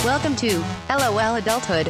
Welcome to LOL Adulthood.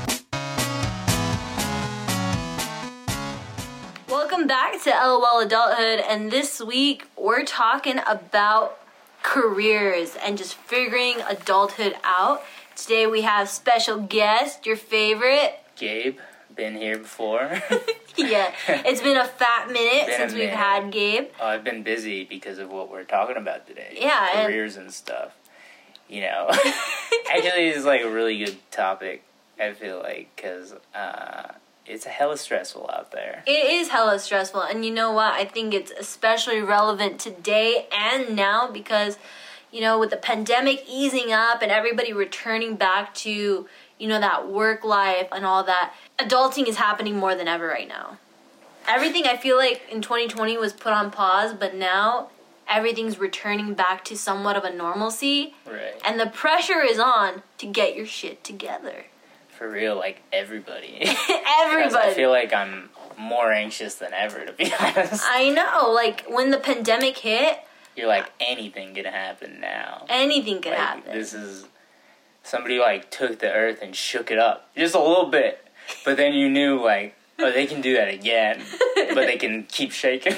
Welcome back to LOL Adulthood, and this week we're talking about careers and just figuring adulthood out. Today we have special guest, your favorite, Gabe. Been here before. Yeah, it's been a fat minute since we've had Gabe. Oh, I've been busy because of what we're talking about today. Yeah, careers and stuff. You know, actually, it's like a really good topic. I feel like because it's hella stressful out there. It is hella stressful, and you know what? I think it's especially relevant today and now because, you know, with the pandemic easing up and everybody returning back to, you know, that work life and all that, adulting is happening more than ever right now. Everything I feel like in 2020 was put on pause, but now everything's returning back to somewhat of a normalcy. Right. And the pressure is on to get your shit together. For real, like everybody. Everybody. I feel like I'm more anxious than ever, to be honest. I know. Like, when the pandemic hit, You're like, anything can happen now. anything could Like, happen. This is... Somebody, like, took the earth and shook it up. Just a little bit. But then you knew, like, oh, they can do that again. But they can keep shaking.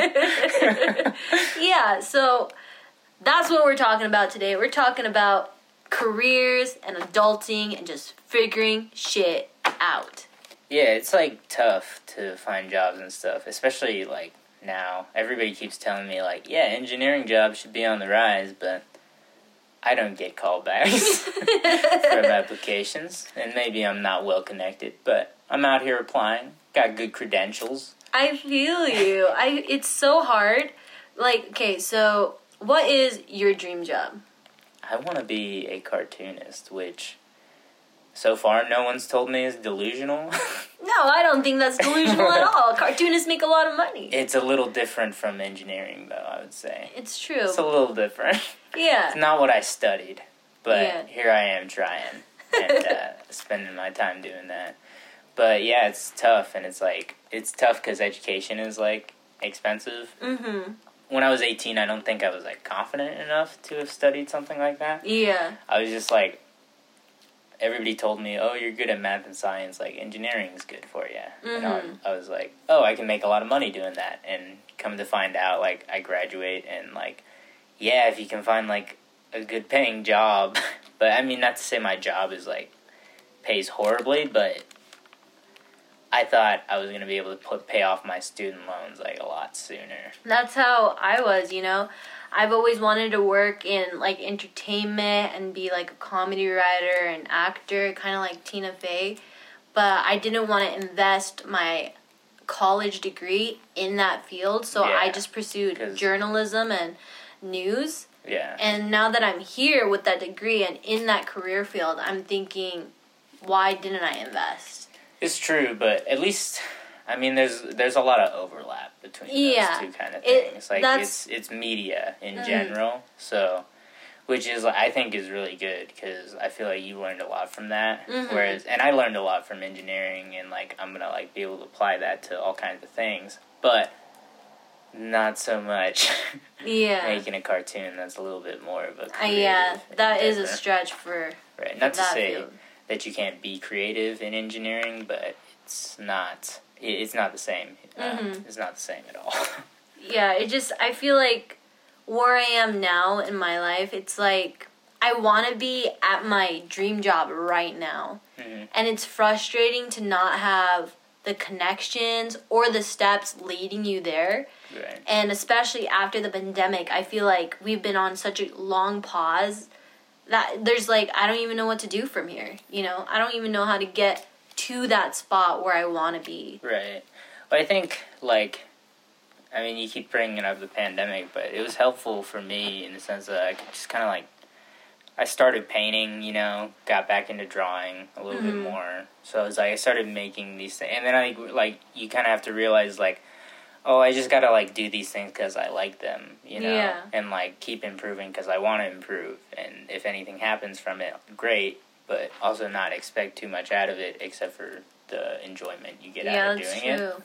Yeah, so that's what we're talking about today. We're talking about careers and adulting and just figuring shit out. Yeah, it's, like, tough to find jobs and stuff. Especially, like, now. Everybody keeps telling me, like, yeah, engineering jobs should be on the rise, but I don't get callbacks from applications. And maybe I'm not well connected, but I'm out here applying. Got good credentials. I feel you. It's so hard. Like, okay, so what is your dream job? I want to be a cartoonist, which so far no one's told me is delusional. No, I don't think that's delusional at all. Cartoonists make a lot of money. It's a little different from engineering, though, I would say. It's true. It's a little different. Yeah. It's not what I studied, but Yeah. here I am trying and spending my time doing that. But yeah, it's tough, and it's tough because education is, like, expensive. Mm-hmm. When I was 18, I don't think I was, like, confident enough to have studied something like that. Yeah. I was just, like, everybody told me, oh, you're good at math and science, like, engineering's good for you. Mm-hmm. And I was like, oh, I can make a lot of money doing that. And come to find out, like, I graduate and, like, yeah, if you can find, like, a good paying job. But, I mean, not to say my job is, like, pays horribly, but I thought I was going to be able to pay off my student loans, like, a lot sooner. That's how I was, you know. I've always wanted to work in, like, entertainment and be, like, a comedy writer and actor, kind of like Tina Fey. But I didn't want to invest my college degree in that field, so Yeah, I just pursued journalism and news. Yeah. And now that I'm here with that degree and in that career field, I'm thinking, why didn't I invest? It's true, but at least, I mean, there's a lot of overlap between those two kind of things. It's media in general, so, which is, I think, is really good, because I feel like you learned a lot from that, Mm-hmm. and I learned a lot from engineering, and, like, I'm gonna, like, be able to apply that to all kinds of things, but not so much making a cartoon. That's a little bit more of a creative that is a endeavor. stretch for Right, not to that say field. that you can't be creative in engineering, but it's not the same. It's not the same at all. Yeah, I feel like where I am now in my life, it's like I want to be at my dream job right now. Mm-hmm. And it's frustrating to not have the connections or the steps leading you there. Right. And especially after the pandemic, I feel like we've been on such a long pause that there's, like, I don't even know what to do from here, you know? I don't even know how to get to that spot where I want to be. Right. Well, I think, like, I mean, you keep bringing up the pandemic, but it was helpful for me in the sense that I could just kind of, like, I started painting, you know, got back into drawing a little bit more. So it was like I started making these things. And then, you kind of have to realize, like, oh, I just got to, like, do these things because I like them, you know? Yeah. And, like, keep improving because I want to improve. And if anything happens from it, great. But also not expect too much out of it except for the enjoyment you get out of doing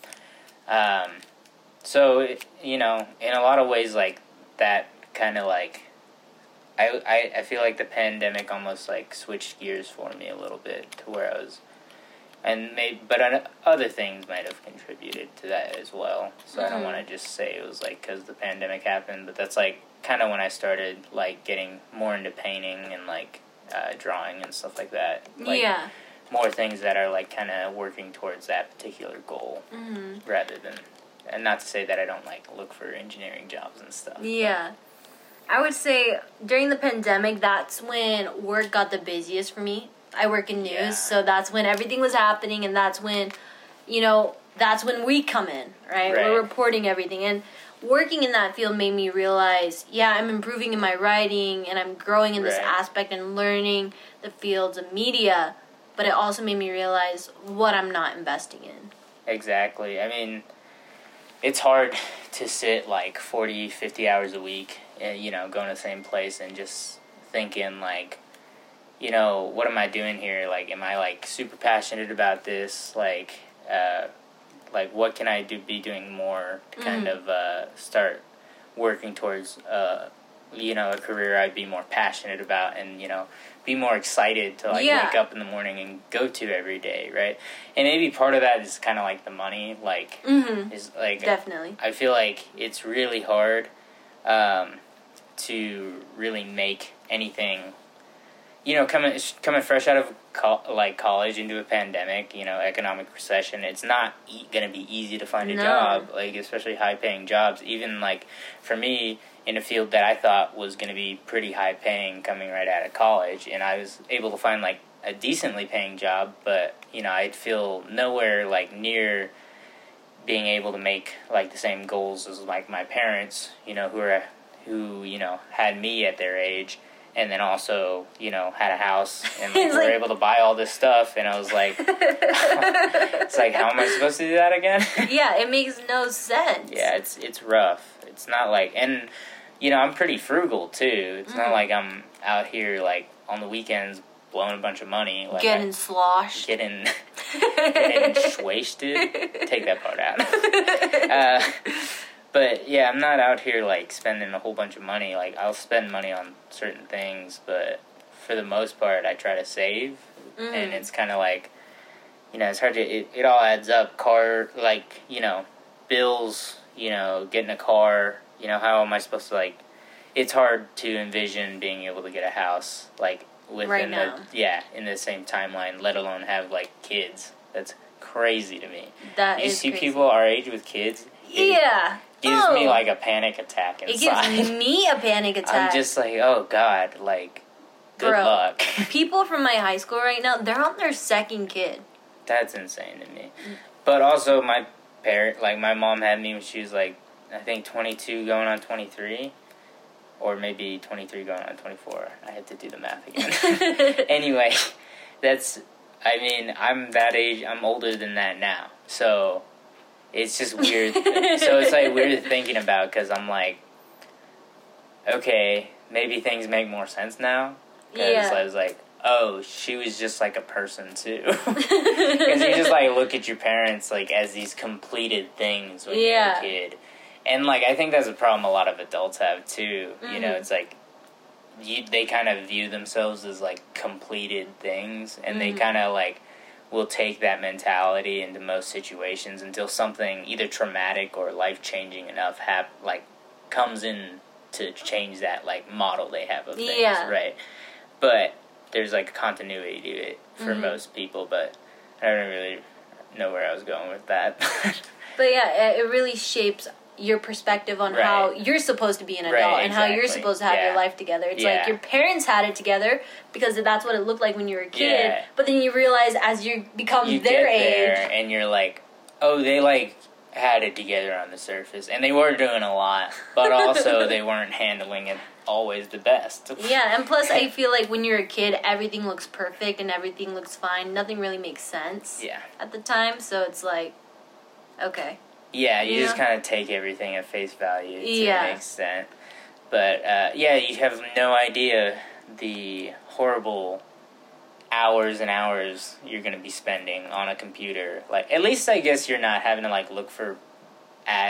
it. So, you know, in a lot of ways, like, that kind of, like, I feel like the pandemic almost like switched gears for me a little bit to where I was, other things might have contributed to that as well. So I don't want to just say it was like because the pandemic happened, but that's like kind of when I started like getting more into painting and like drawing and stuff like that. Like, more things that are like kind of working towards that particular goal rather than, and not to say that I don't like look for engineering jobs and stuff. Yeah. I would say during the pandemic, that's when work got the busiest for me. I work in news, so that's when everything was happening, and that's when, that's when we come in, right? We're reporting everything. And working in that field made me realize, I'm improving in my writing, and I'm growing in this aspect and learning the fields of media, but it also made me realize what I'm not investing in. Exactly. I mean, it's hard to sit like 40, 50 hours a week and, going to the same place and just thinking like, what am I doing here? Like, am I like super passionate about this? Like what can I be doing more to kind of start working towards, a career I'd be more passionate about and, be more excited to like wake up in the morning and go to every day, right? And maybe part of that is kind of like the money, like is like definitely. I feel like it's really hard to really make anything. Coming fresh out of college into a pandemic, economic recession, it's not going to be easy to find a job, like especially high paying jobs. Even like for me, in a field that I thought was going to be pretty high paying coming right out of college, and I was able to find like a decently paying job, but I'd feel nowhere like near being able to make like the same goals as like my parents, who had me at their age, and then also had a house and like, were able to buy all this stuff, and I was like, it's like, how am I supposed to do that again? Yeah, it makes no sense. Yeah, it's rough. It's not like, and I'm pretty frugal too. It's not like I'm out here like on the weekends blowing a bunch of money, like getting sloshed, getting wasted. Take that part out. But yeah, I'm not out here like spending a whole bunch of money. Like I'll spend money on certain things, but for the most part, I try to save. And it's kind of like, it's hard to. It all adds up. Bills. Getting a car. How am I supposed to like? It's hard to envision being able to get a house like within in the same timeline. Let alone have like kids. That's crazy to me. You see crazy. People our age with kids. Gives me like a panic attack inside. It gives me a panic attack. I'm just like, oh God, like, good luck. People from my high school right now, they're on their second kid. That's insane to me. But also, my mom had me when she was like, I think 22 going on 23. Or maybe 23 going on 24. I had to do the math again. Anyway, I'm that age, I'm older than that now. So it's just weird. So it's like weird thinking about, because I'm like, okay, maybe things make more sense now. Because I was like, oh, she was just like a person too. Because you just like look at your parents like as these completed things when you're a kid. And like I think that's a problem a lot of adults have too. It's like they kind of view themselves as like completed things, and they kind of like will take that mentality into most situations until something either traumatic or life-changing enough comes in to change that like model they have of things, right? But there's like a continuity to it for most people, but I don't really know where I was going with that. But yeah, it really shapes your perspective on how you're supposed to be an adult and how you're supposed to have your life together. It's like your parents had it together because that's what it looked like when you were a kid. But then you realize as you become their age, and you're like, oh, they like had it together on the surface, and they were doing a lot, but also they weren't handling it always the best. Yeah, and plus I feel like when you're a kid, everything looks perfect and everything looks fine. Nothing really makes sense at the time, so it's like, okay. Yeah, you just kind of take everything at face value to an extent. But, you have no idea the horrible hours and hours you're going to be spending on a computer. Like, at least I guess you're not having to, like, look for ads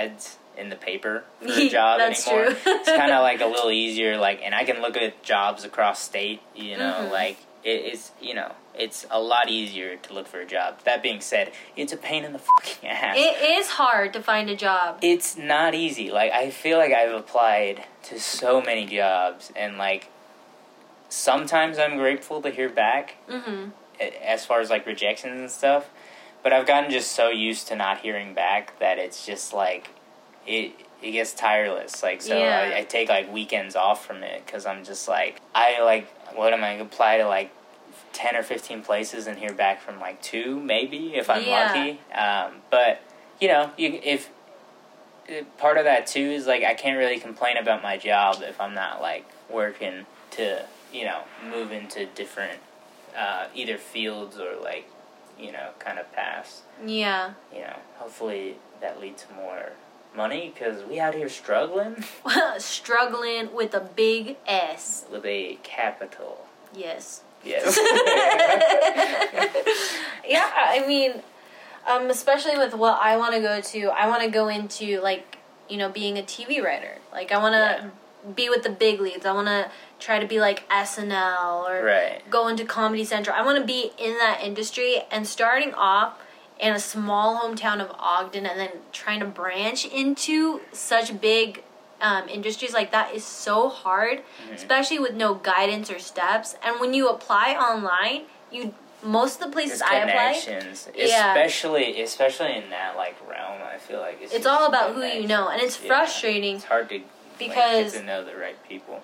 in the paper for a job That's anymore. true. It's kind of like a little easier, like, and I can look at jobs across state, you know, Mm-hmm. like, it's, you know, it's a lot easier to look for a job. That being said, it's a pain in the fucking ass. It is hard to find a job. It's not easy. Like, I feel like I've applied to so many jobs, and, like, sometimes I'm grateful to hear back, Mm-hmm. as far as, like, rejections and stuff, but I've gotten just so used to not hearing back that it's just, like, it gets tireless. Like, so Yeah. I take, like, weekends off from it, because I'm just, like, what am I, apply to, like, 10 or 15 places and hear back from, like, 2, maybe, if I'm Yeah. lucky. But, you know, if part of that, too, is, like, I can't really complain about my job if I'm not, like, working to, you know, move into different, either fields or, like, you know, kind of paths. Yeah. You know, hopefully that leads to more money, because we out here struggling Struggling with a big S. with a capital. Yes. Yes. Yeah, I mean, especially with what I want to go to, I want to go into, like, you know, being a TV writer. Like, I want to be with the big leads. I want to try to be like SNL or Right. go into Comedy Central. I want to be in that industry, and starting off in a small hometown of Ogden and then trying to branch into such big industries like that is so hard, especially with no guidance or steps. And when you apply online, most of the places There's I apply, connections, Yeah. especially in that, like, realm. I feel like it's all about who you know, and it's Yeah. frustrating. It's hard to Because- get to know the right people.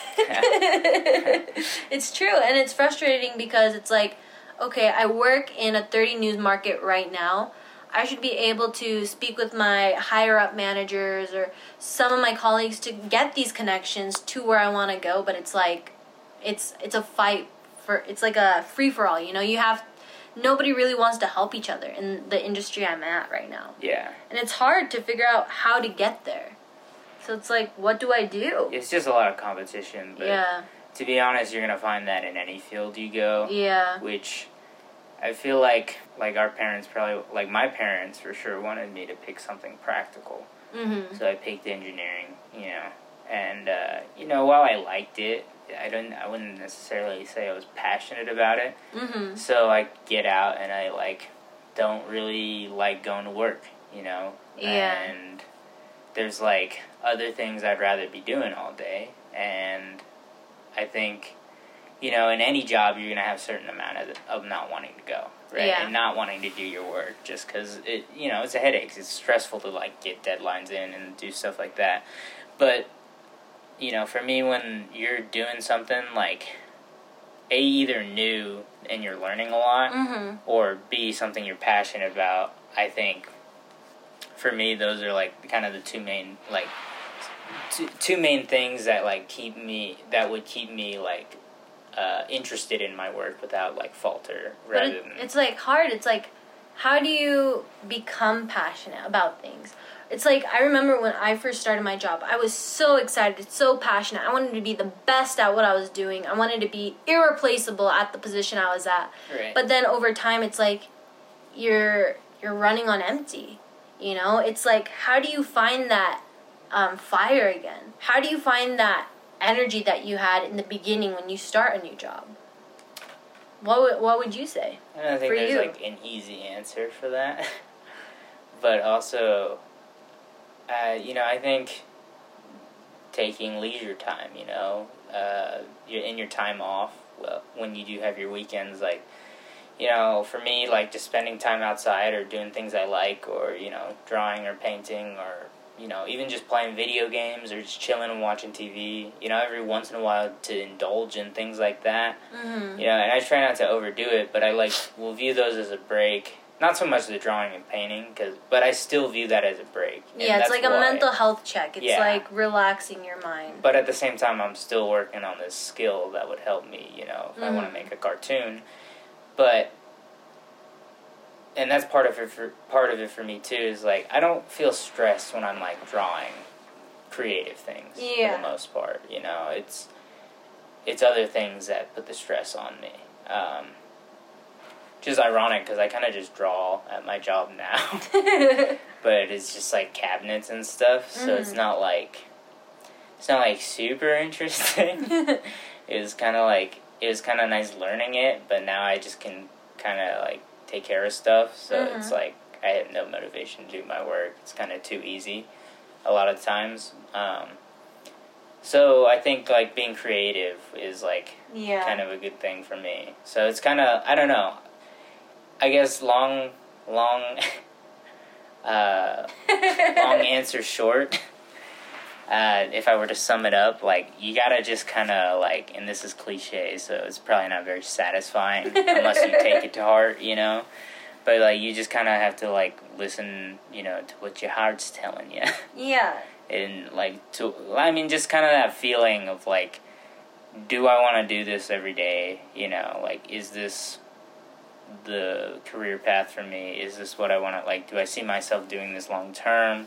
It's true, and it's frustrating because it's like, okay, I work in a 30 news market right now. I should be able to speak with my higher up managers or some of my colleagues to get these connections to where I want to go, but it's like it's a fight for, it's like a free for all, you know? Nobody really wants to help each other in the industry I'm at right now. Yeah. And it's hard to figure out how to get there. So it's like, what do I do? It's just a lot of competition, but Yeah. to be honest, you're going to find that in any field you go. Yeah. Which I feel like our parents probably, like my parents for sure wanted me to pick something practical. Mhm. So I picked engineering, you know. And, you know, while I liked it, I wouldn't necessarily say I was passionate about it. Mhm. So I get out and I, like, don't really like going to work, you know. Yeah. And there's, like, other things I'd rather be doing all day. And I think, you know, in any job, you're going to have a certain amount of not wanting to go, right? Yeah. And not wanting to do your work just because, it's a headache. It's stressful to, like, get deadlines in and do stuff like that. But, you know, for me, when you're doing something, like, A, either new and you're learning a lot, Mhm. or B, something you're passionate about, I think, for me, those are, like, kind of the two main, like, two main things that, like, would keep me, like, interested in my work without, like, falter, But rather than... it's like hard. It's like, how do you become passionate about things? It's like, I remember when I first started my job, I was so excited, so passionate. I wanted to be the best at what I was doing. I wanted to be irreplaceable at the position I was at. Right. But then over time, it's like you're running on empty. You know, it's like, how do you find that fire again? How do you find that energy that you had in the beginning when you start a new job? What would you say? I don't think for there's, you? like, an easy answer for that. But also, you know, I think taking leisure time, you know, you're in your time off, well, when you do have your weekends, like, you know, for me, like, just spending time outside or doing things I like, or, you know, drawing or painting, or, you know, even just playing video games or just chilling and watching TV, you know, every once in a while to indulge in things like that. Mm-hmm. You know, and I try not to overdo it, but I, like, will view those as a break. Not so much the drawing and painting, but I still view that as a break. And Yeah, it's that's like a why. mental health check. It's Yeah. like relaxing your mind. But at the same time, I'm still working on this skill that would help me, you know, if I want to Mhm. make a cartoon. But, and that's part of it for me too, is like, I don't feel stressed when I'm, like, drawing creative things for Yeah. the most part, you know. It's other things that put the stress on me. which is ironic because I kind of just draw at my job now. But it's just like cabinets and stuff, so it's not like super interesting. It was kind of nice learning it, but now I just can kind of like take care of stuff, so it's like I have no motivation to do my work. It's kind of too easy a lot of times. So I think like being creative is like kind of a good thing for me. So it's kind of, I don't know, I guess long answer short. If I were to sum it up, like, you gotta just kind of, like, and this is cliche, so it's probably not very satisfying unless you take it to heart, you know? But, like, you just kind of have to, like, listen, you know, to what your heart's telling you. Yeah. And, like, just kind of that feeling of, like, do I want to do this every day? You know, like, is this the career path for me? Is this what I want to, like, do I see myself doing this long term?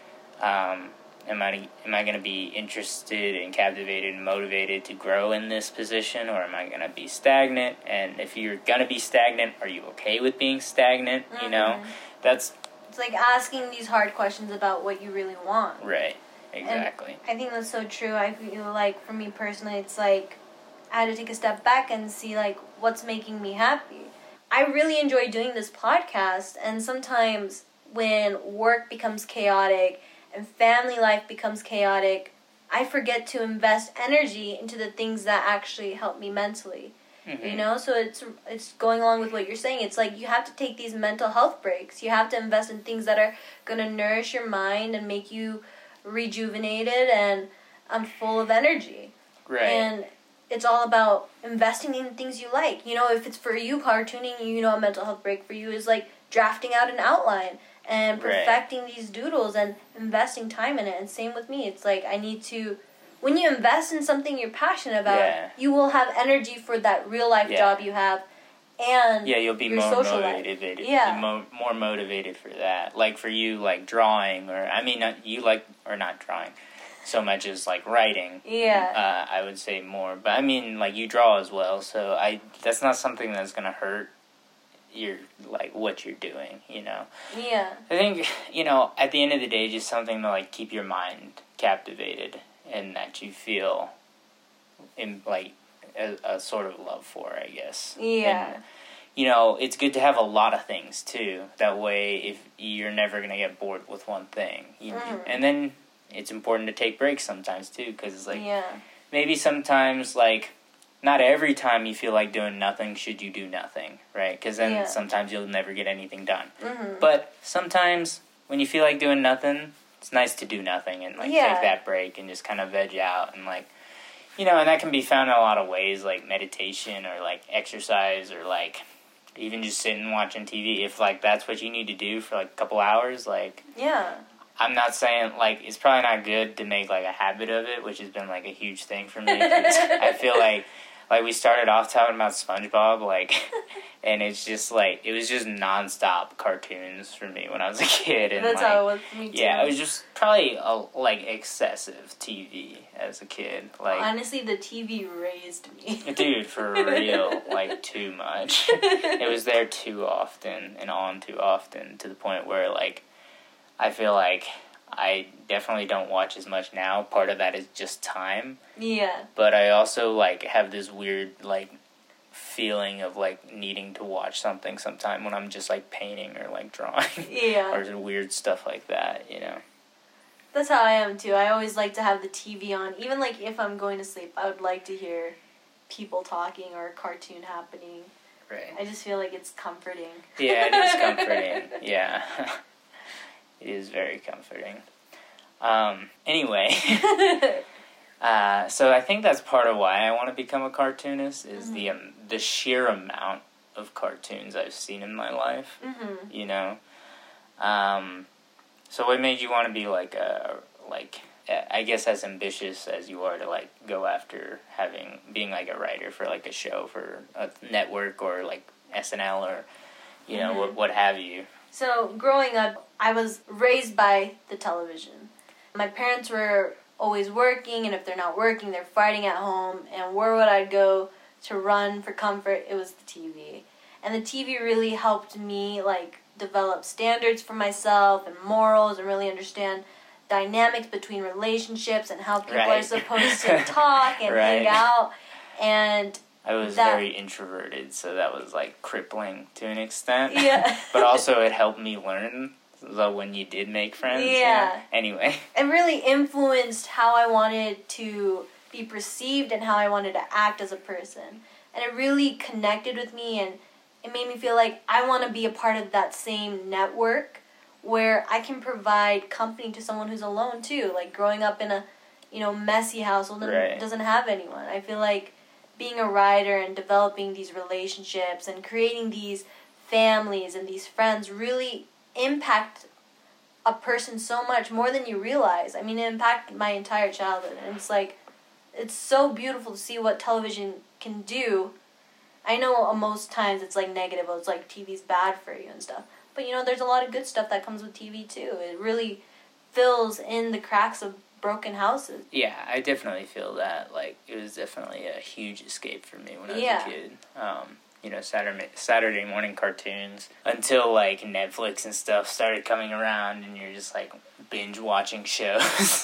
Am I going to be interested and captivated and motivated to grow in this position, or am I going to be stagnant? And if you're going to be stagnant, are you okay with being stagnant? You know, it's like asking these hard questions about what you really want. Right, exactly. And I think that's so true. I feel like for me personally, it's like I had to take a step back and see like what's making me happy. I really enjoy doing this podcast, and sometimes when work becomes chaotic and family life becomes chaotic, I forget to invest energy into the things that actually help me mentally. You know, so it's going along with what you're saying. It's like you have to take these mental health breaks. You have to invest in things that are going to nourish your mind and make you rejuvenated and full of energy. Right. And it's all about investing in things you like. You know, if it's for you cartooning, you know, a mental health break for you is like drafting out an outline and perfecting these doodles and investing time in it. And same with me. It's like I need to, when you invest in something you're passionate about, you will have energy for that real life job you have, and you'll be more motivated. More motivated for that. Like for you, like drawing, or I mean, not drawing so much as like writing. Yeah. I would say more, but I mean, like you draw as well, so that's not something that's gonna hurt what you're doing, you know. Yeah. I think, you know, at the end of the day, just something to like keep your mind captivated and that you feel in like a sort of love for, I guess. Yeah. And, you know, it's good to have a lot of things too. That way, if you're never gonna get bored with one thing, and then it's important to take breaks sometimes too, because it's like maybe sometimes like. Not every time you feel like doing nothing should you do nothing, right? Because then sometimes you'll never get anything done. But sometimes when you feel like doing nothing, it's nice to do nothing and like take that break and just kind of veg out and like, you know, and that can be found in a lot of ways, like meditation or like exercise or like even just sitting and watching TV. If like that's what you need to do for like a couple hours, like I'm not saying, like, it's probably not good to make, like, a habit of it, which has been, like, a huge thing for me. I feel like, we started off talking about SpongeBob, like, and it's just, like, it was just nonstop cartoons for me when I was a kid. And, that's like, how it was for me, too. Yeah, it was just probably, like, excessive TV as a kid. Like, honestly, the TV raised me. Dude, for real, like, too much. It was there too often and on too often to the point where, like, I feel like I definitely don't watch as much now. Part of that is just time. Yeah. But I also, like, have this weird, like, feeling of, like, needing to watch something sometime when I'm just, like, painting or, like, drawing. Yeah. Or weird stuff like that, you know. That's how I am, too. I always like to have the TV on. Even, like, if I'm going to sleep, I would like to hear people talking or a cartoon happening. Right. I just feel like it's comforting. Yeah, it is comforting. Yeah. It is very comforting. Anyway, so I think that's part of why I want to become a cartoonist is the sheer amount of cartoons I've seen in my life. You know, so what made you want to be I guess as ambitious as you are to like go after being like a writer for like a show for a network or like SNL or you know what have you? So, growing up, I was raised by the television. My parents were always working, and if they're not working, they're fighting at home. And where would I go to run for comfort? It was the TV. And the TV really helped me, like, develop standards for myself and morals and really understand dynamics between relationships and how people are supposed to talk and hang out. And I was very introverted, so that was, like, crippling to an extent. Yeah. But also it helped me learn when you did make friends. Yeah. Anyway. It really influenced how I wanted to be perceived and how I wanted to act as a person. And it really connected with me, and it made me feel like I want to be a part of that same network where I can provide company to someone who's alone too. Like growing up in a, messy household and doesn't have anyone. I feel like being a writer and developing these relationships and creating these families and these friends really impact a person so much more than you realize. I mean, it impacted my entire childhood, and it's so beautiful to see what television can do. I know most times it's like negative, it's like TV's bad for you and stuff. But there's a lot of good stuff that comes with TV too. It really fills in the cracks of broken houses. Yeah, I definitely feel that. Like, it was definitely a huge escape for me when I was a kid. Saturday morning cartoons until like Netflix and stuff started coming around, and you're just like binge watching shows.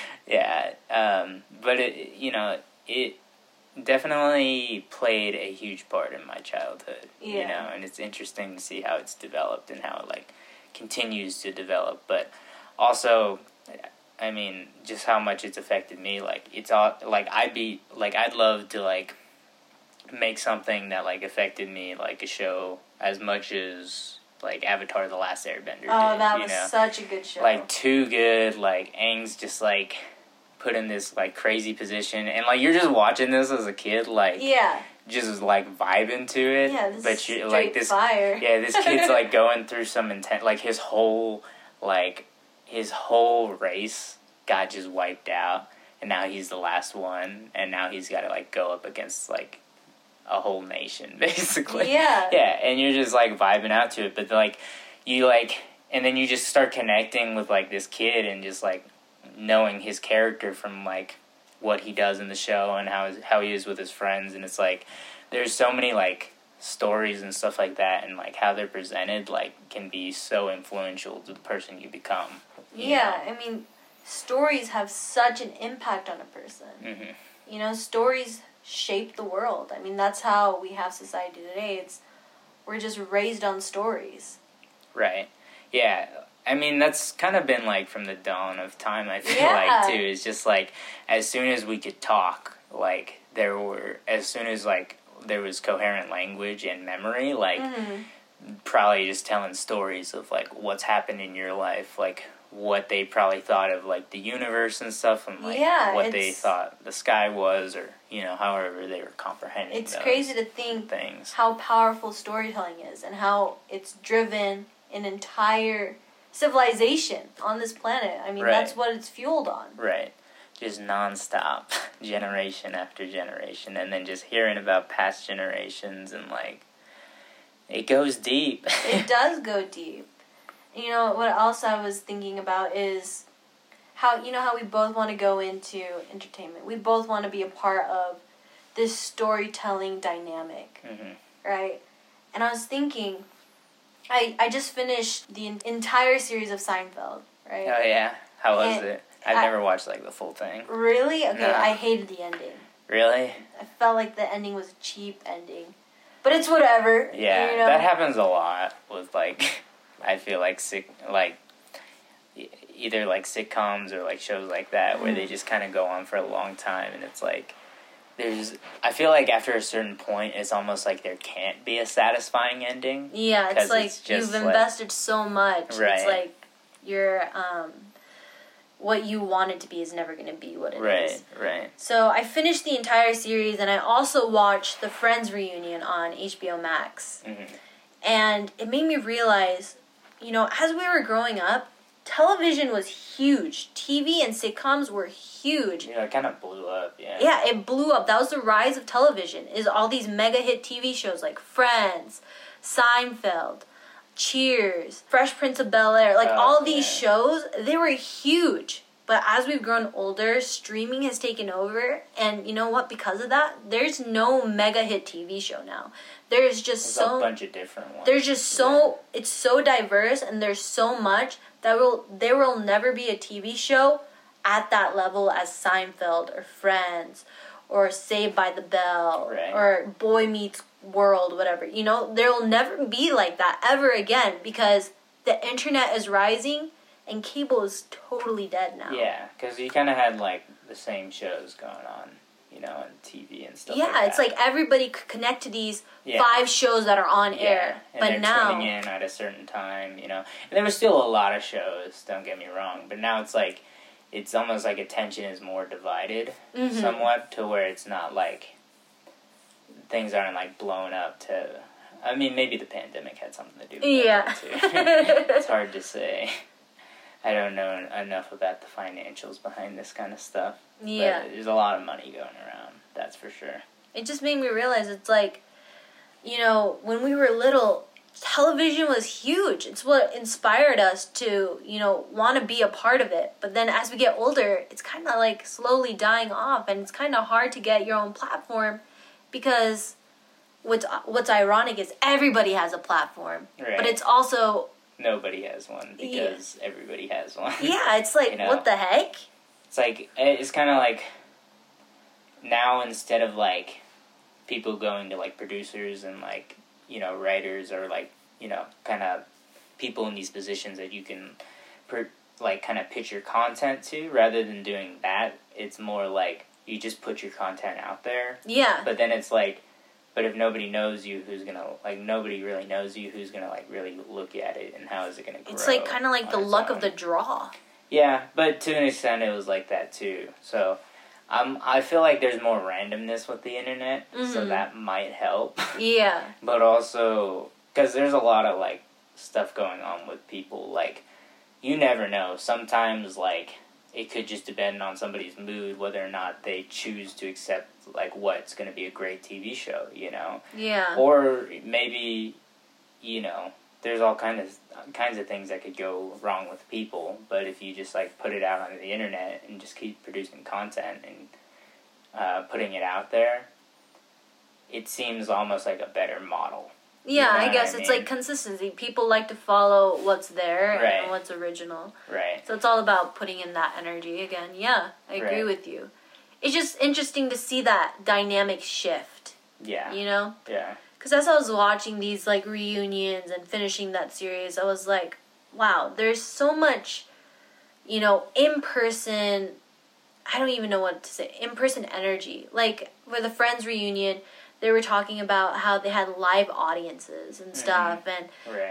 But it definitely played a huge part in my childhood. And it's interesting to see how it's developed and how it like continues to develop. But also, I mean, just how much it's affected me. Like, it's all like I'd love to like make something that like affected me, like a show as much as like Avatar: The Last Airbender did. Oh, that was such a good show. Like, too good. Like, Aang's just like put in this like crazy position, and like you're just watching this as a kid, like just like vibing to it. Yeah, this but you like this fire. Yeah, this kid's like going through some intense, like his whole race got just wiped out, and now he's the last one, and now he's got to like go up against like a whole nation basically. Yeah, and you're just like vibing out to it, but like you like, and then you just start connecting with like this kid and just like knowing his character from like what he does in the show and how he is with his friends, and it's like there's so many like stories and stuff like that, and like how they're presented like can be so influential to the person you become. I mean, stories have such an impact on a person. Mm-hmm. Stories shape the world. I mean, that's how we have society today. We're just raised on stories. Right. Yeah. I mean, that's kind of been, like, from the dawn of time, I feel like, too. It's just, like, as soon as we could talk, like, as soon as, like, there was coherent language and memory, like, probably just telling stories of, like, what's happened in your life, like, what they probably thought of, like, the universe and stuff, and, like, what they thought the sky was, or, however they were comprehending It's crazy to think how powerful storytelling is, and how it's driven an entire civilization on this planet. I mean, that's what it's fueled on. Right. Just nonstop, generation after generation, and then just hearing about past generations, and like, it goes deep. It does go deep. What else I was thinking about is how we both want to go into entertainment. We both want to be a part of this storytelling dynamic, right? And I was thinking, I just finished the entire series of Seinfeld, right? Oh, yeah? How was it? I've never watched, like, the full thing. Really? Okay, no. I hated the ending. Really? I felt like the ending was a cheap ending. But it's whatever. Yeah, that happens a lot with, like, I feel like, either, like, sitcoms or, like, shows like that, where they just kind of go on for a long time, and it's, like, I feel like after a certain point, it's almost like there can't be a satisfying ending. Yeah, it's like you've invested so much. Right. It's like what you want it to be is never going to be what it is. Right. So I finished the entire series, and I also watched the Friends reunion on HBO Max. Mm-hmm. And it made me realize, as we were growing up, television was huge. TV and sitcoms were huge. It kind of blew up, Yeah, it blew up. That was the rise of television, is all these mega hit TV shows like Friends, Seinfeld, Cheers, Fresh Prince of Bel-Air. Like, all these shows, they were huge. But as we've grown older, streaming has taken over. And you know what? Because of that, there's no mega hit TV show now. There's just There's a bunch of different ones. There's just it's so diverse, and there's so much that there will never be a TV show at that level as Seinfeld or Friends or Saved by the Bell or Boy Meets World, whatever. You know, there will never be like that ever again because the internet is rising and cable is totally dead now. Yeah, because you kind of had like the same shows going on, you know, on TV and stuff like that. Yeah, it's like everybody could connect to these 5 shows that are on air. And but they're now tuning in at a certain time, you know. And there was still a lot of shows, don't get me wrong, but now it's like, it's almost like attention is more divided somewhat to where it's not like, things aren't like blown up to, I mean, maybe the pandemic had something to do with that too. It's hard to say. I don't know enough about the financials behind this kind of stuff. Yeah. But there's a lot of money going around, that's for sure. It just made me realize it's like, you know, when we were little, television was huge. It's what inspired us to, you know, want to be a part of it. But then as we get older, it's kind of like slowly dying off, and it's kind of hard to get your own platform because what's ironic is everybody has a platform. Right. But it's also... Nobody has one because everybody has one. Yeah, it's like, you know? What the heck? It's like, it's kind of like, now instead of like people going to like producers and like, you know, writers or like, you know, kind of people in these positions that you can like kind of pitch your content to, rather than doing that, it's more like you just put your content out there. Yeah. But then it's like, but if nobody knows you, who's gonna, like, nobody really knows you, who's gonna, like, really look at it, and how is it gonna grow? It's like kind of like the luck of the draw. Yeah, but to an extent it was like that too. So I feel like there's more randomness with the internet, so that might help. Yeah. But also, because there's a lot of, like, stuff going on with people, like, you never know. Sometimes, like, it could just depend on somebody's mood, whether or not they choose to accept, like, what's going to be a great TV show, you know? Yeah. Or maybe, you know, there's all kinds of things that could go wrong with people, but if you just, like, put it out on the internet and just keep producing content and putting it out there, it seems almost like a better model. Yeah, you know I guess it's like consistency. People like to follow what's there and what's original. Right. So it's all about putting in that energy again. Yeah, I agree with you. It's just interesting to see that dynamic shift. Yeah. You know? Yeah. Because as I was watching these like reunions and finishing that series, I was like, wow, there's so much, you know, in-person, I don't even know what to say, in-person energy. Like for the Friends reunion, they were talking about how they had live audiences and stuff, and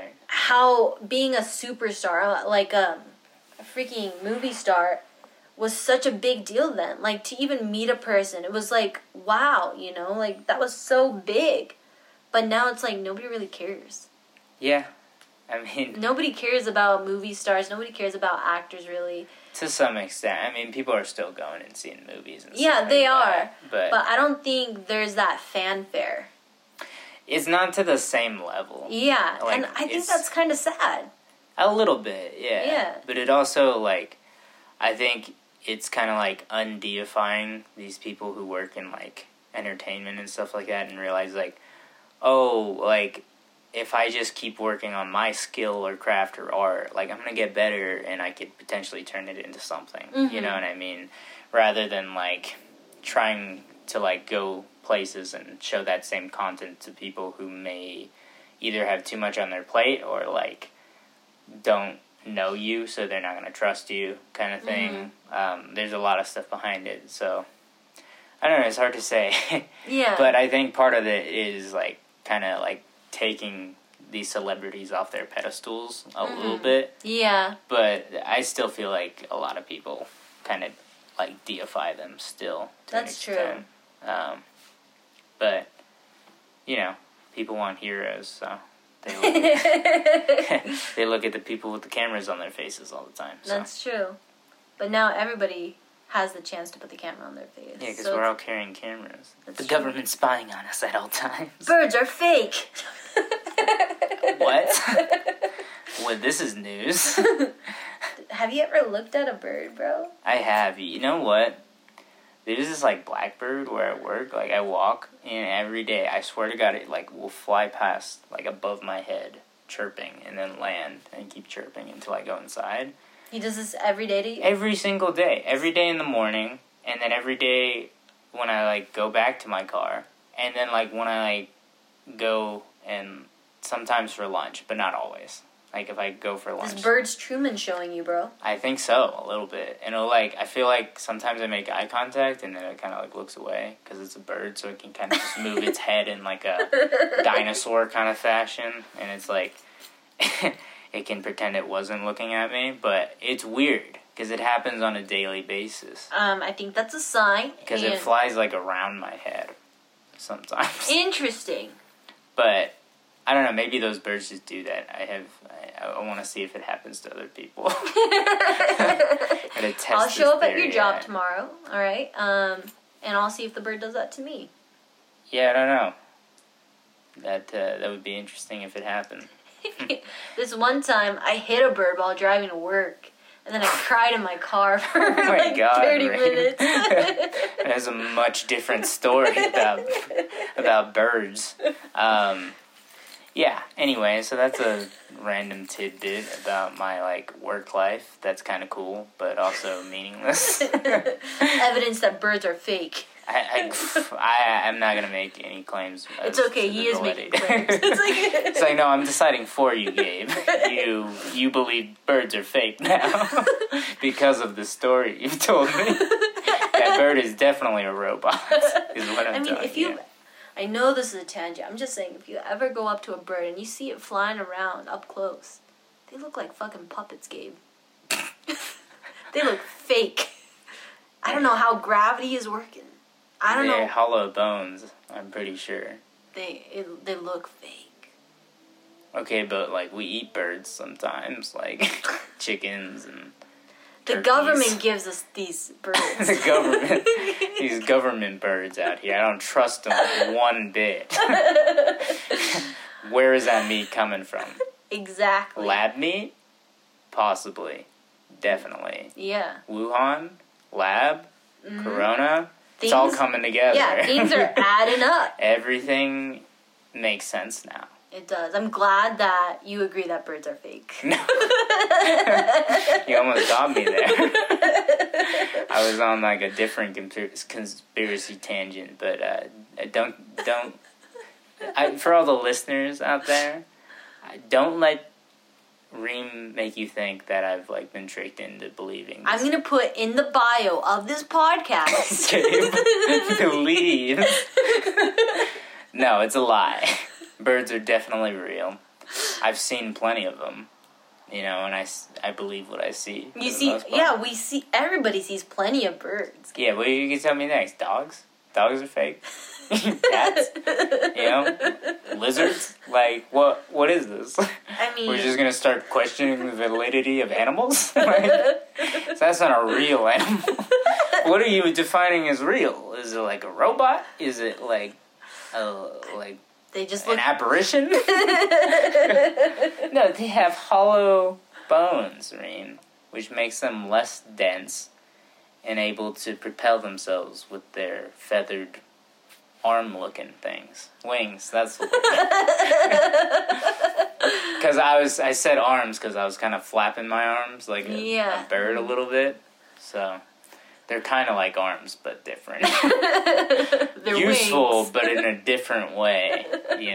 how being a superstar, like a freaking movie star, was such a big deal then. Like, to even meet a person, it was like, wow, you know, like, that was so big. But now it's like, nobody really cares. Yeah. I mean... Nobody cares about movie stars. Nobody cares about actors, really. To some extent. I mean, people are still going and seeing movies and stuff. Yeah, they are. But I don't think there's that fanfare. It's not to the same level. Yeah, like, and I think that's kind of sad. A little bit, yeah. Yeah. But it also, like, I think it's kind of, like, undeifying these people who work in, like, entertainment and stuff like that and realize, like, oh, like... if I just keep working on my skill or craft or art, like, I'm going to get better and I could potentially turn it into something. You know what I mean? Rather than, like, trying to, like, go places and show that same content to people who may either have too much on their plate or, like, don't know you, so they're not going to trust you kind of thing. There's a lot of stuff behind it, so... I don't know, it's hard to say. Yeah. But I think part of it is, like, kind of, like, taking these celebrities off their pedestals a little bit. Yeah. But I still feel like a lot of people kind of, like, deify them still. That's true. But, you know, people want heroes, so they look at the people with the cameras on their faces all the time. So. That's true. But now everybody has the chance to put the camera on their face. Yeah, because we're all carrying cameras. The government's spying on us at all times. Birds are fake! What? Well, this is news. Have you ever looked at a bird, bro? I have. You know what? There's this, like, blackbird where I work. Like, I walk, and every day, I swear to God, it, like, will fly past, like, above my head, chirping, and then land, and keep chirping until I go inside. He does this every day to you? Every single day. Every day in the morning, and then every day when I, like, go back to my car, and then, like, when I, like, go and sometimes for lunch, but not always. Like, if I go for lunch. This bird's Truman showing you, bro. I think so, a little bit. And it'll, like, I feel like sometimes I make eye contact, and then it kind of, like, looks away, because it's a bird, so it can kind of just move its head in, like, a dinosaur kind of fashion, and it's, like, it can pretend it wasn't looking at me, but it's weird, because it happens on a daily basis. I think that's a sign. Because it flies, like, around my head sometimes. Interesting. But I don't know, maybe those birds just do that. I want to see if it happens to other people. I'll show up at your job tomorrow, alright? And I'll see if the bird does that to me. Yeah, I don't know. That would be interesting if it happened. This one time, I hit a bird while driving to work. And then I cried in my car for like 30 minutes. That's a much different story about birds. Yeah, anyway, so that's a random tidbit about my, like, work life. That's kind of cool, but also meaningless. Evidence that birds are fake. I'm not going to make any claims. It's okay, he is making claims. It's like, no, I'm deciding for you, Gabe. You believe birds are fake now because of the story you've told me. That bird is definitely a robot, is what I'm telling you. I know this is a tangent. I'm just saying, if you ever go up to a bird and you see it flying around up close, they look like fucking puppets, Gabe. They look fake. I don't know how gravity is working. I don't know. They're hollow bones, I'm pretty sure. They look fake. Okay, but, like, we eat birds sometimes, like chickens and the turkeys. Government gives us these birds. These government birds out here. I don't trust them one bit. Where is that meat coming from? Exactly. Lab meat? Possibly. Definitely. Yeah. Wuhan? Lab? Mm-hmm. Corona? It's all coming together. Yeah, things are adding up. Everything makes sense now. It does. I'm glad that you agree that birds are fake. No. You almost got me there. I was on, like, a different conspiracy tangent, but don't. For all the listeners out there, don't let Reem make you think that I've, like, been tricked into believing this. I'm gonna put in the bio of this podcast. Gabe believes. No, it's a lie. Birds are definitely real. I've seen plenty of them, and I believe what I see. You see, we see, everybody sees plenty of birds. Yeah, what you can tell me next? Dogs? Dogs are fake. Cats? Lizards? Like, what is this? I mean, we're just gonna start questioning the validity of animals? So that's not a real animal. What are you defining as real? Is it like a robot? Is it like they just an apparition? No, they have hollow bones, Reem, which makes them less dense and able to propel themselves with their feathered arm-looking things. Wings, that's the word. Because I said arms because I was kind of flapping my arms like a bird a little bit. So they're kind of like arms, but different. They're useful, wings. but in a different way,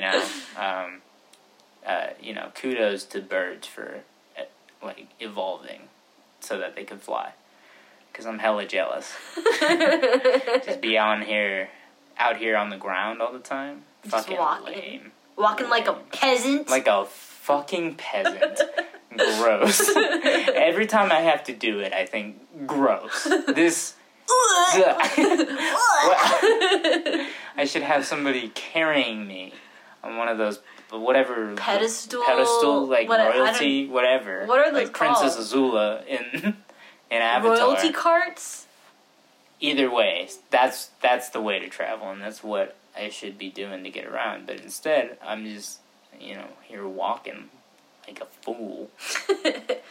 kudos to birds for, like, evolving so that they could fly. Because I'm hella jealous. Just be out here on the ground all the time. Just fucking walking. lame. Walking like a peasant. Like a fucking peasant. Gross. Every time I have to do it, I think, gross. This... I should have somebody carrying me on one of those, whatever... Pedestal, like, royalty, whatever. What are those like called? Princess Azula in Avatar. Royalty carts? Either way, that's the way to travel, and that's what I should be doing to get around. But instead, I'm just, here walking like a fool.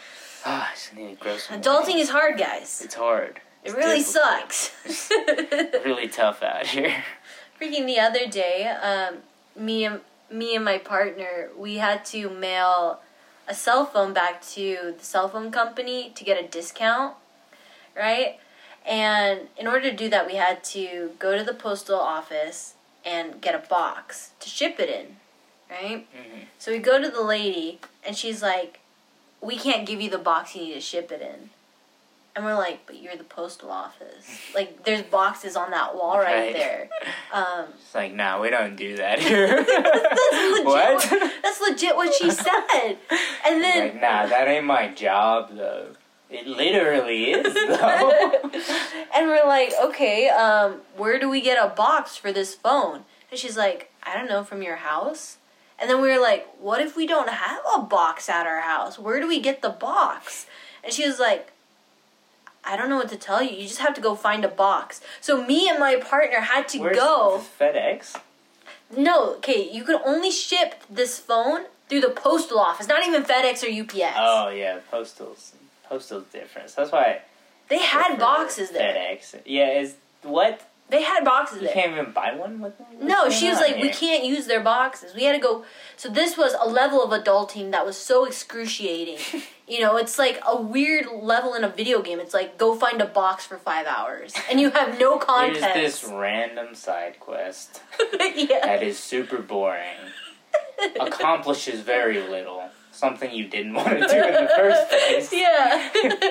I just need to grow some Adulting weight. is hard, guys. It's hard. It It's really difficult. sucks. It's really tough out here. Freaking the other day, me and my partner, we had to mail a cell phone back to the cell phone company to get a discount, right? And in order to do that, we had to go to the postal office and get a box to ship it in, right? Mm-hmm. So we go to the lady, and she's like, we can't give you the box you need to ship it in. And we're like, but you're the postal office. Like, there's boxes on that wall right there. It's like, nah, we don't do that here. That's legit. What? That's legit what she said. And then, Like, nah, that ain't my job, though. It literally is, though. and we're like, okay, where do we get a box for this phone? And she's like, I don't know, from your house? And then we were like, what if we don't have a box at our house? Where do we get the box? And she was like, I don't know what to tell you. You just have to go find a box. So me and my partner had to go. Where's FedEx? No, okay, you could only ship this phone through the postal office, not even FedEx or UPS. Oh, yeah, postal's different. So that's why They had boxes there. FedEx. Yeah, what? They had boxes You there. can't even buy one with them? No, she was like, we can't use their boxes. We had to go. So this was a level of adulting that was so excruciating. You know, it's like a weird level in a video game. It's like, go find a box for 5 hours. And you have no context. Here's this random side quest Yeah. that is super boring. Accomplishes very little. Something you didn't want to do in the first place. Yeah.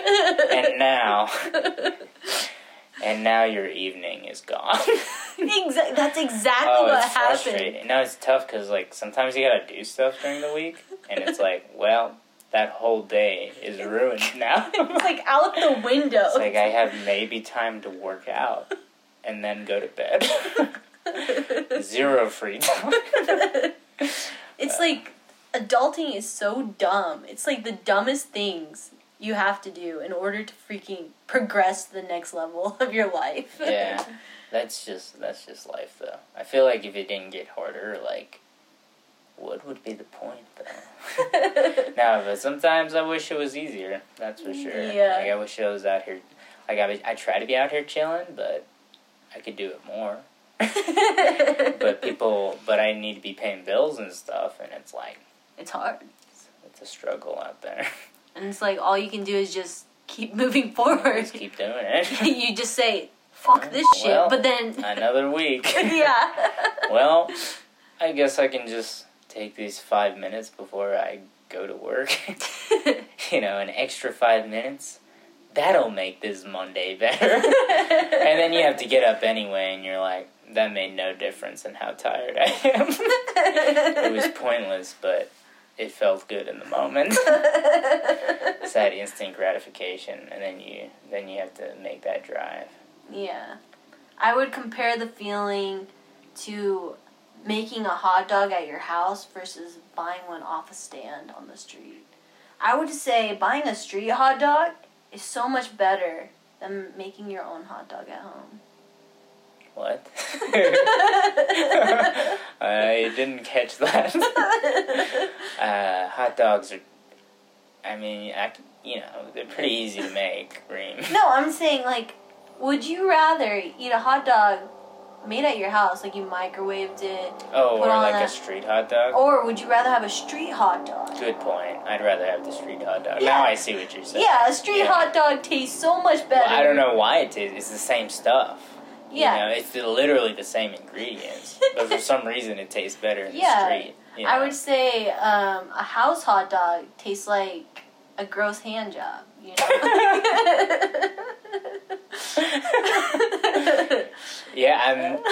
And now your evening is gone. That's exactly what it's happened. frustrating. No, it's tough because, like, sometimes you gotta do stuff during the week, and it's like, well, that whole day is ruined now. It's like out the window. It's like I have maybe time to work out and then go to bed. Zero free time. It's like, adulting is so dumb. It's like the dumbest things you have to do in order to freaking progress to the next level of your life. Yeah, that's just life, though. I feel like if it didn't get harder, like, what would be the point, though? No, but sometimes I wish it was easier. That's for sure. Yeah. Like, I wish I was out here. Like, I try to be out here chilling, but I could do it more. But I need to be paying bills and stuff, and it's like, It's hard. it's a struggle out there. And it's like, all you can do is just keep moving forward. Just keep doing it. You just say, fuck this shit, Well, but then... Another week. Yeah. Well, I guess I can just take these 5 minutes before I go to work. You know, an extra 5 minutes. That'll make this Monday better. And then you have to get up anyway, and you're like, that made no difference in how tired I am. It was pointless, but it felt good in the moment. It's that instant gratification, and then you have to make that drive. Yeah. I would compare the feeling to making a hot dog at your house versus buying one off a stand on the street. I would say buying a street hot dog is so much better than making your own hot dog at home. What? I didn't catch that. Hot dogs are, they're pretty easy to make, Reem. No, I'm saying, like, would you rather eat a hot dog made at your house, like you microwaved it? Oh, put or on like a street hot dog? Or would you rather have a street hot dog? Good point. I'd rather have the street hot dog. Yeah. Now I see what you're saying. Yeah, a street hot dog tastes so much better. Well, I don't know why it tastes. It's the same stuff. Yeah. You know, it's literally the same ingredients. But for some reason it tastes better in the street. You know? I would say a house hot dog tastes like a gross hand job, you know? Yeah,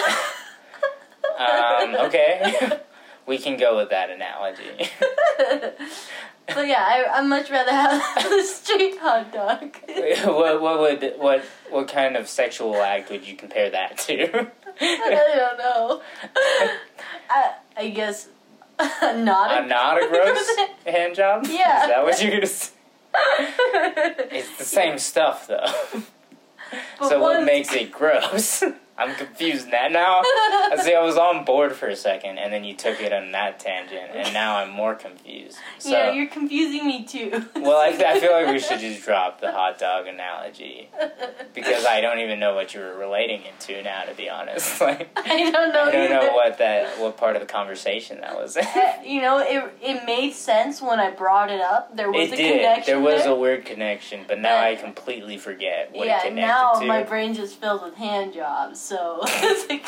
okay. We can go with that analogy. But yeah, I'd much rather have a street hot dog. What kind of sexual act would you compare that to? I don't know. I guess not a gross hand job? Yeah. Is that what you're gonna say? It's the same stuff, though. But So what one's- makes it gross? I'm confused now. See, I was on board for a second, and then you took it on that tangent, and now I'm more confused. So, yeah, you're confusing me too. well, I feel like we should just drop the hot dog analogy, because I don't even know what you were relating it to now, to be honest. Like, I don't know. I don't know what part of the conversation that was in. You know, it made sense when I brought it up. There was It a did. connection. There was there. a weird connection, but now I completely forget what it connected now to. my brain just filled with hand jobs, so it's like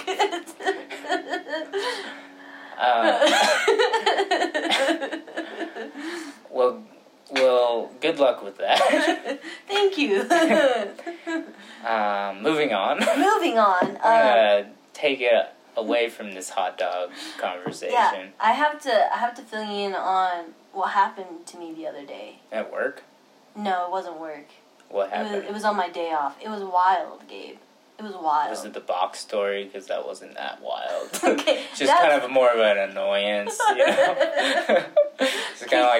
well, good luck with that. Thank you. Moving on. Moving on. I'm gonna take it away from this hot dog conversation. Yeah, I have to fill you in on what happened to me the other day. At work? No, it wasn't work. What happened? It was on my day off. It was wild, Gabe. It was wild. Was it the box story? Because that wasn't that wild. Okay, Just kind of more of an annoyance, you know? It's kind of like,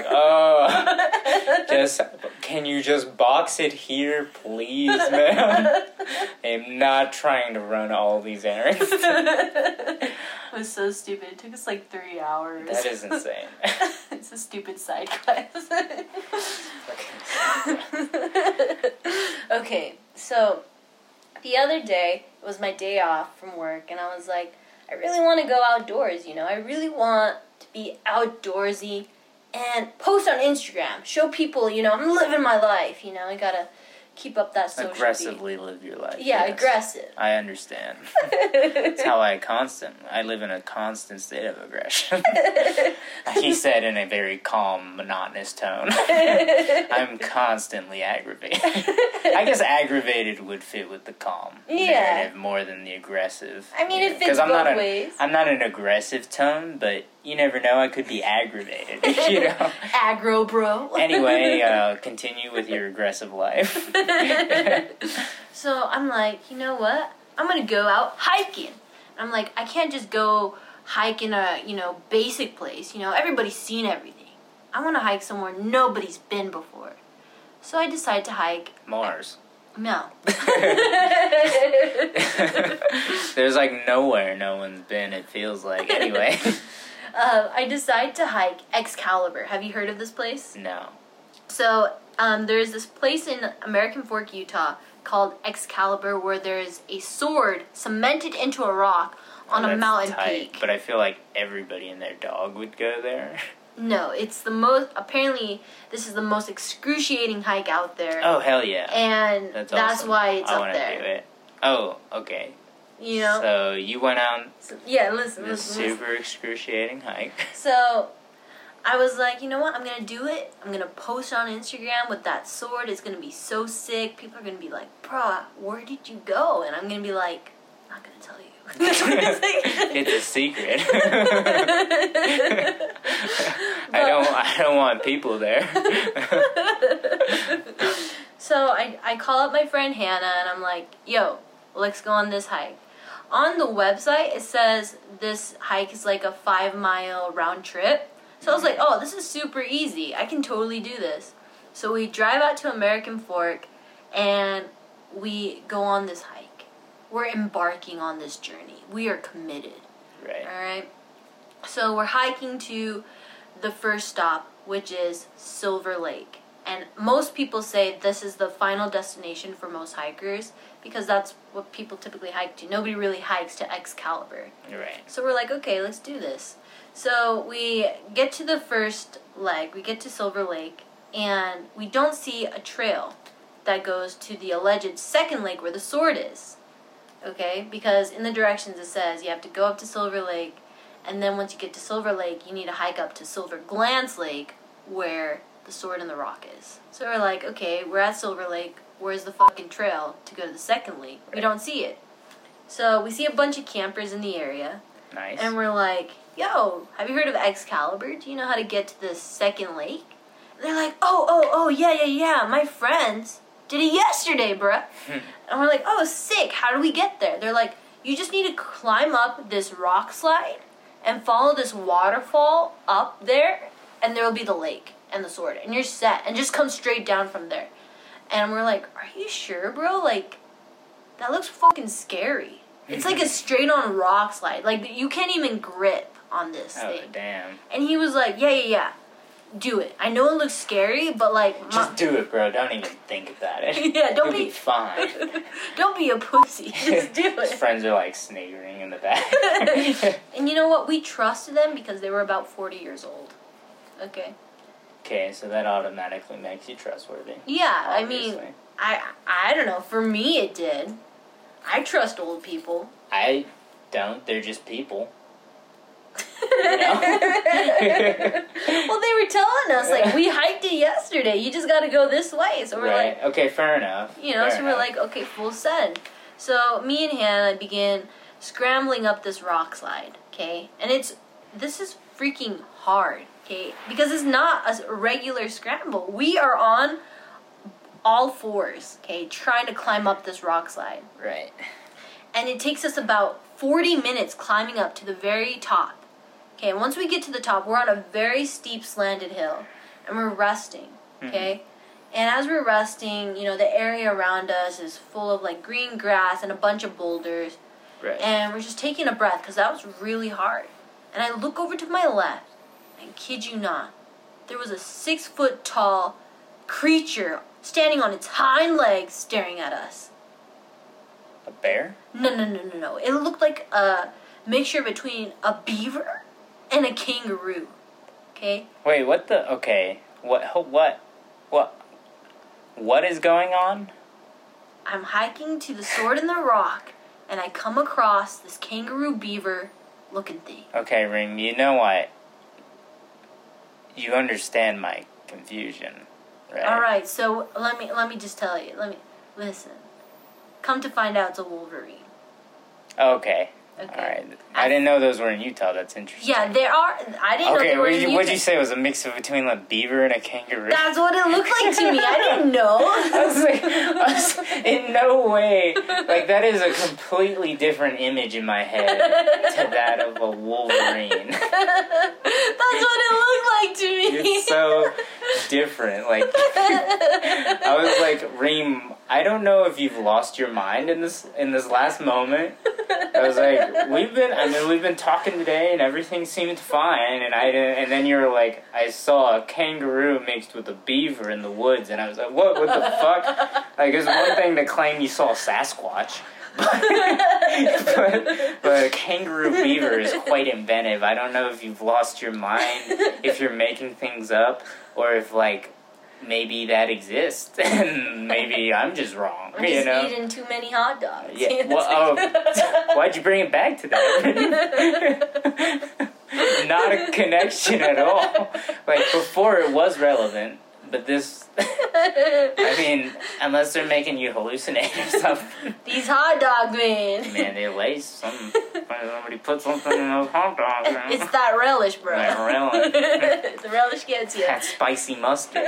can you just box it here, please, ma'am? I'm not trying to run all these errands. It was so stupid. It took us like 3 hours. That is insane. It's a stupid side quest. Okay, so the other day, it was my day off from work, and I was like, I really want to go outdoors, you know? I really want to be outdoorsy and post on Instagram. Show people, you know, I'm living my life, you know? I gotta keep up that social Aggressively live your life. Yeah, yes. aggressive. I understand. That's how I live in a constant state of aggression. He said in a very calm, monotonous tone. I'm constantly aggravated. I guess aggravated would fit with the calm narrative more than the aggressive. I mean, it fits both ways. I'm not an aggressive tone, but you never know, I could be aggravated, you know? Aggro, bro. Anyway, continue with your aggressive life. So I'm like, you know what? I'm gonna go out hiking. I'm like, I can't just go hike in a, you know, basic place. You know, everybody's seen everything. I want to hike somewhere nobody's been before. So I decide to hike Mars. No. There's like nowhere no one's been, it feels like. Anyway. I decide to hike Excalibur. Have you heard of this place? No. So, there's this place in American Fork, Utah called Excalibur where there's a sword cemented into a rock on a mountain peak. But I feel like everybody and their dog would go there. No, it's the most, apparently this is the most excruciating hike out there. Oh, hell yeah. And that's awesome. why it's I up wanna there. Do it. Oh, okay. You know? So you went on listen. this super excruciating hike. So I was like, you know what? I'm going to do it. I'm going to post on Instagram with that sword. It's going to be so sick. People are going to be like, bro, where did you go? And I'm going to be like, I'm not going to tell you. It's a secret. I don't want people there. So I call up my friend Hannah and I'm like, yo, let's go on this hike. On the website, it says this hike is like a 5-mile round trip. So I was like, oh, this is super easy. I can totally do this. So we drive out to American Fork and we go on this hike. We're embarking on this journey. We are committed. Right. All right. So we're hiking to the first stop, which is Silver Lake. And most people say this is the final destination for most hikers because that's what people typically hike to. Nobody really hikes to Excalibur. Right. So we're like, okay, let's do this. So we get to the first leg, we get to Silver Lake, and we don't see a trail that goes to the alleged second lake where the sword is. Okay? Because in the directions it says you have to go up to Silver Lake, and then once you get to Silver Lake, you need to hike up to Silver Glance Lake where the sword and the rock is. So we're like, okay, we're at Silver Lake. Where's the fucking trail to go to the second lake? We don't see it. So we see a bunch of campers in the area. Nice. And we're like, yo, have you heard of Excalibur? Do you know how to get to the second lake? And they're like, oh, yeah. My friends did it yesterday, bruh. And we're like, oh, sick. How do we get there? They're like, you just need to climb up this rock slide and follow this waterfall up there, and there will be the lake and the sword, and you're set, and just come straight down from there. And we're like, are you sure, bro? Like, that looks fucking scary. It's like a straight-on rock slide. Like, you can't even grip on this thing. Oh, damn. And he was like, yeah. Do it. I know it looks scary, but like... Just do it, bro. Don't even think about it. Yeah, don't You'll be fine. Don't be a pussy. Just do His it. friends are like sniggering in the back. And you know what? We trusted them because they were about 40 years old. Okay? Okay, so that automatically makes you trustworthy. Yeah, Obviously. I mean, I don't know. For me, it did. I trust old people. I don't. They're just people. Well, they were telling us, like, we hiked it yesterday. You just got to go this way. So we're Right. like... Okay, fair enough. So we're like, okay, full send. So me and Hannah began scrambling up this rock slide, okay? And this is freaking hard, okay? Because it's not a regular scramble. We are on all fours, okay, trying to climb up this rock slide. Right. And it takes us about 40 minutes climbing up to the very top. Okay, and once we get to the top, we're on a very steep slanted hill. And we're resting, okay? And as we're resting, the area around us is full of, like, green grass and a bunch of boulders. Right. And we're just taking a breath because that was really hard. And I look over to my left, and kid you not, there was a 6-foot-tall creature standing on its hind legs staring at us. A bear? No. It looked like a mixture between a beaver and a kangaroo. Okay? Wait, what the... Okay. What is going on? I'm hiking to the Sword in the Rock, and I come across this kangaroo beaver looking thing. Okay, Ring, you know what? You understand my confusion, right? Alright, so let me just tell you. Listen. Come to find out, it's a wolverine. Okay. Okay. Alright. I didn't know those were in Utah. That's interesting. Yeah, there are. I didn't know they were in Utah. What'd you say? It was a mix of between a beaver and a kangaroo? That's what it looked like to me. I didn't know. I was in no way. Like, that is a completely different image in my head to that of a wolverine. That's what it looked like to me. It's so different. Like, I was like, Reem, I don't know if you've lost your mind in this last moment. I was like, we've been talking today and everything seemed fine, and then you were like, I saw a kangaroo mixed with a beaver in the woods, and I was like, what the fuck? Like, it's one thing to claim you saw a Sasquatch, but a kangaroo beaver is quite inventive. I don't know if you've lost your mind, if you're making things up, or if, like, maybe that exists, and maybe I'm just wrong. I'm just eating too many hot dogs. Yeah. Well, why'd you bring it back to that? Not a connection at all. Like, before it was relevant, but this... I mean, unless they're making you hallucinate or something. These hot dogs, man. Man, they lace something. Somebody put something in those hot dogs. It's that relish, bro. That relish. The relish gets you. That spicy mustard.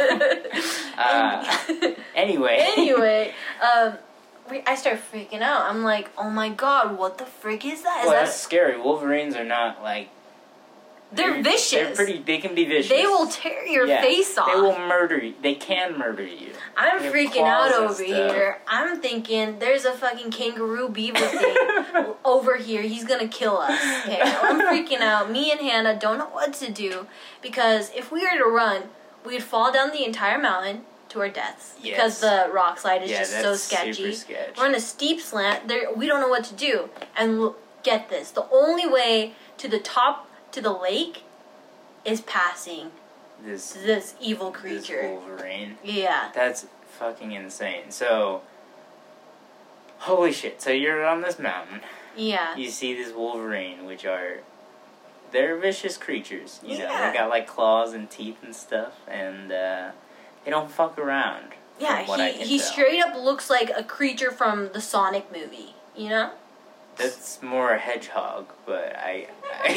Anyway. I start freaking out. I'm like, oh my god, what the frick is that? That's scary. Wolverines are not, like... They're vicious. They can be vicious. They will tear your face off. They will murder you. They can murder you. I'm freaking out over here. I'm thinking there's a fucking kangaroo beaver thing over here. He's gonna kill us. Okay, I'm freaking out. Me and Hannah don't know what to do because if we were to run, we'd fall down the entire mountain to our deaths because the rock slide is just so sketchy. We're on a steep slant. We don't know what to do. And get this: the only way to the top to the lake is passing this evil creature. This Wolverine. Yeah. That's fucking insane. So, holy shit. So you're on this mountain. Yeah. You see this Wolverine, they're vicious creatures. You know, they got like claws and teeth and stuff, and they don't fuck around. Yeah, he straight up looks like a creature from the Sonic movie, you know? That's more a hedgehog, but I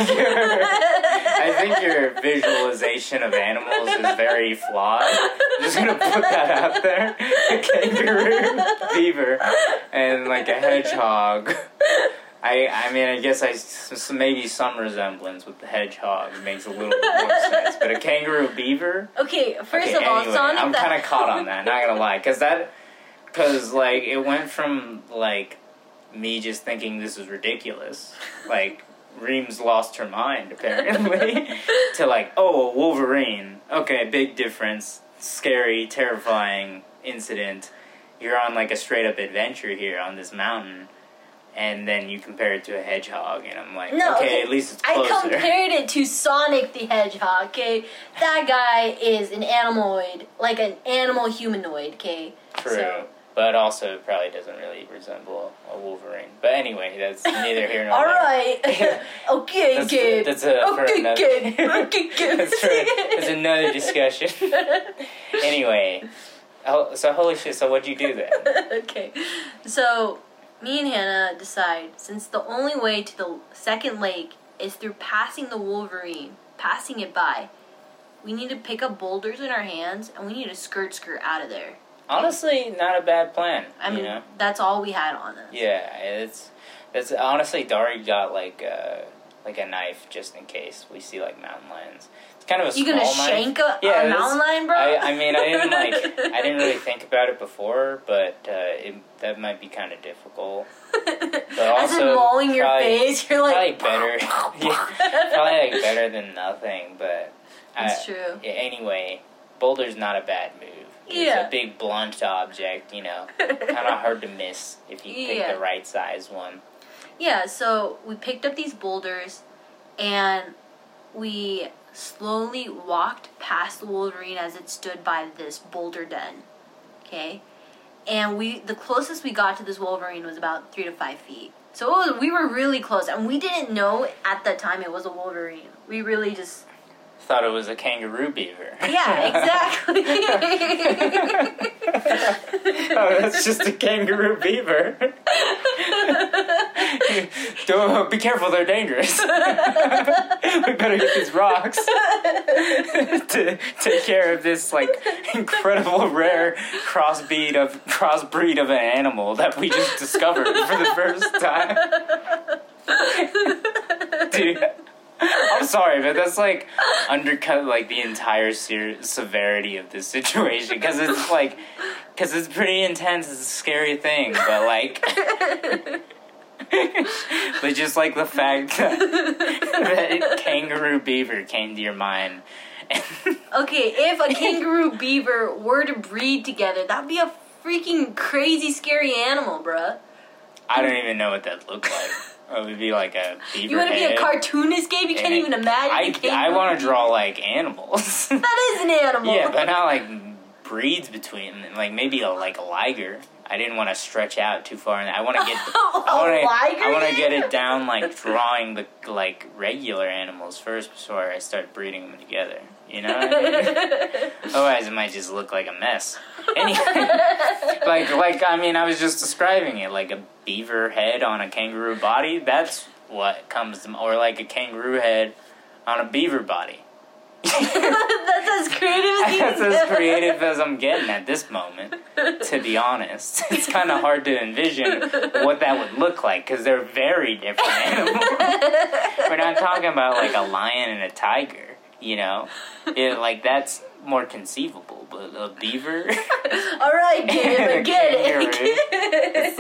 think your visualization of animals is very flawed. I'm just gonna put that out there. A kangaroo, beaver, and like a hedgehog. I mean, I guess maybe some resemblance with the hedgehog makes a little bit more sense. But a kangaroo beaver? Okay, first of all, anyway, Sonic... I'm kind of caught on that, not gonna lie. Because like, it went from, like, me just thinking this is ridiculous. Like, Reams lost her mind, apparently, to like, oh, a Wolverine. Okay, big difference. Scary, terrifying incident. You're on like a straight up adventure here on this mountain. And then you compare it to a hedgehog, and I'm like, no, okay, at least it's closer. I compared it to Sonic the Hedgehog, okay? That guy is an animaloid, like an animal humanoid, okay? True. So. But also it probably doesn't really resemble a Wolverine. But anyway, that's neither here nor All there. right. Okay, Gabe. That's okay, another, Gabe. Okay, Gabe. that's another discussion. Anyway, so holy shit, so what'd you do then? Okay. So, me and Hannah decide, since the only way to the second lake is through passing the Wolverine, passing it by, we need to pick up boulders in our hands, and we need to skirt out of there. Honestly, not a bad plan. I mean, you know? that's all we had on us. Yeah, it's honestly, Dari got like a knife just in case we see like mountain lions. It's kind of a You small gonna knife. shank a mountain lion, bro? I mean, I didn't really think about it before, but that might be kind of difficult. But As also, in mauling your probably- face, you're like... Probably better. Yeah, probably like better than nothing, but... It's true. Yeah, anyway, boulder's not a bad move. It's Yeah. a big blunt object, you know. Kind of hard to miss if you pick Yeah. the right size one. Yeah, so we picked up these boulders, and we slowly walked past the Wolverine as it stood by this boulder den. Okay? And the closest we got to this Wolverine was about 3 to 5 feet. So we were really close, and we didn't know at that time it was a Wolverine. We really just... Thought it was a kangaroo beaver. Yeah, exactly. Oh, that's just a kangaroo beaver. Don't, be careful, they're dangerous. We better get these rocks to take care of this like incredible rare crossbreed of an animal that we just discovered for the first time. Dude, I'm sorry, but that's like undercut like the entire severity of this situation because it's pretty intense. It's a scary thing, but like, but just like the fact that kangaroo beaver came to your mind. Okay, if a kangaroo beaver were to breed together, that'd be a freaking crazy, scary animal, bruh. I don't even know what that looked like. It would be like a beaver. You want to be a cartoonist, Gabe? You can't even imagine. I want to draw like animals. That is an animal. Yeah, but not like breeds between them. Like maybe a liger. I didn't want to stretch out too far, and I want to get. I want to get it down like drawing the like regular animals first before I start breeding them together. You know what I mean? Otherwise, it might just look like a mess. Anyway, I mean, I was just describing it like a beaver head on a kangaroo body. That's what comes to, or like a kangaroo head on a beaver body. That's as creative as you That's as creative as I'm getting at this moment, to be honest. It's kind of hard to envision what that would look like, because they're very different animals. We're not talking about, like, a lion and a tiger, you know? Like, that's more conceivable, but a beaver... Alright, Gabe, I get it. It's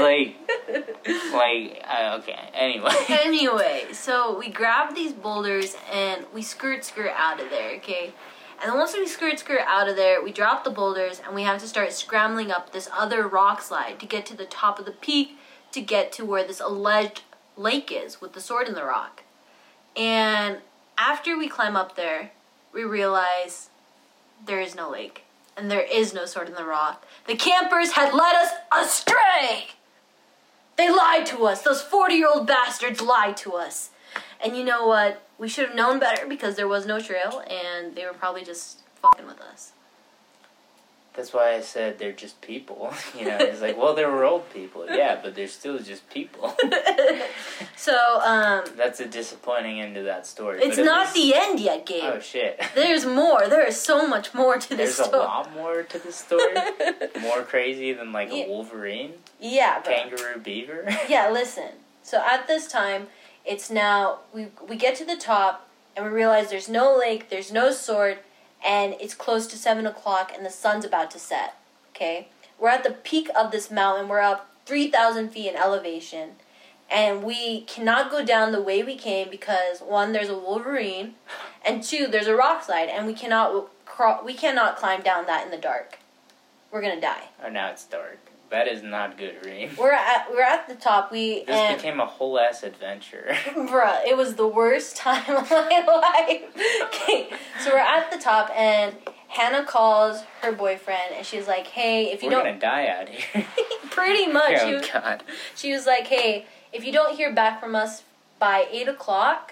okay, anyway. Anyway, so we grab these boulders and we skirt out of there, okay? And then once we skirt out of there, we drop the boulders and we have to start scrambling up this other rock slide to get to the top of the peak to get to where this alleged lake is with the sword in the rock. And after we climb up there, we realize there is no lake and there is no sword in the rock. The campers had led us astray! They lied to us. Those 40-year-old bastards lied to us. And you know what? We should have known better because there was no trail and they were probably just fucking with us. That's why I said they're just people. You know, it's like, well, they were old people. Yeah, but they're still just people. So, That's a disappointing end to that story. it's not the end yet, Gabe. Oh, shit. There's more. There is so much more to this There's story. a lot more to this story? More crazy than, like, Yeah. a Wolverine? Yeah, bro. Kangaroo beaver? Yeah, listen. So at this time, it's now, we get to the top, and we realize there's no lake, there's no sword, and it's close to 7 o'clock, and the sun's about to set, okay? We're at the peak of this mountain. We're up 3,000 feet in elevation, And we cannot go down the way we came because, one, there's a wolverine, and two, there's a rock slide, and we cannot climb down that in the dark. We're gonna die. Oh, now it's dark. That is not good, Reem. We're at the top. This became a whole ass adventure. Bruh, it was the worst time of my life. Okay, so we're at the top, and Hannah calls her boyfriend, and she's like, "Hey, if you don't..." We're gonna die out here. Pretty much. Oh, God. She was like, "Hey, if you don't hear back from us by 8 o'clock,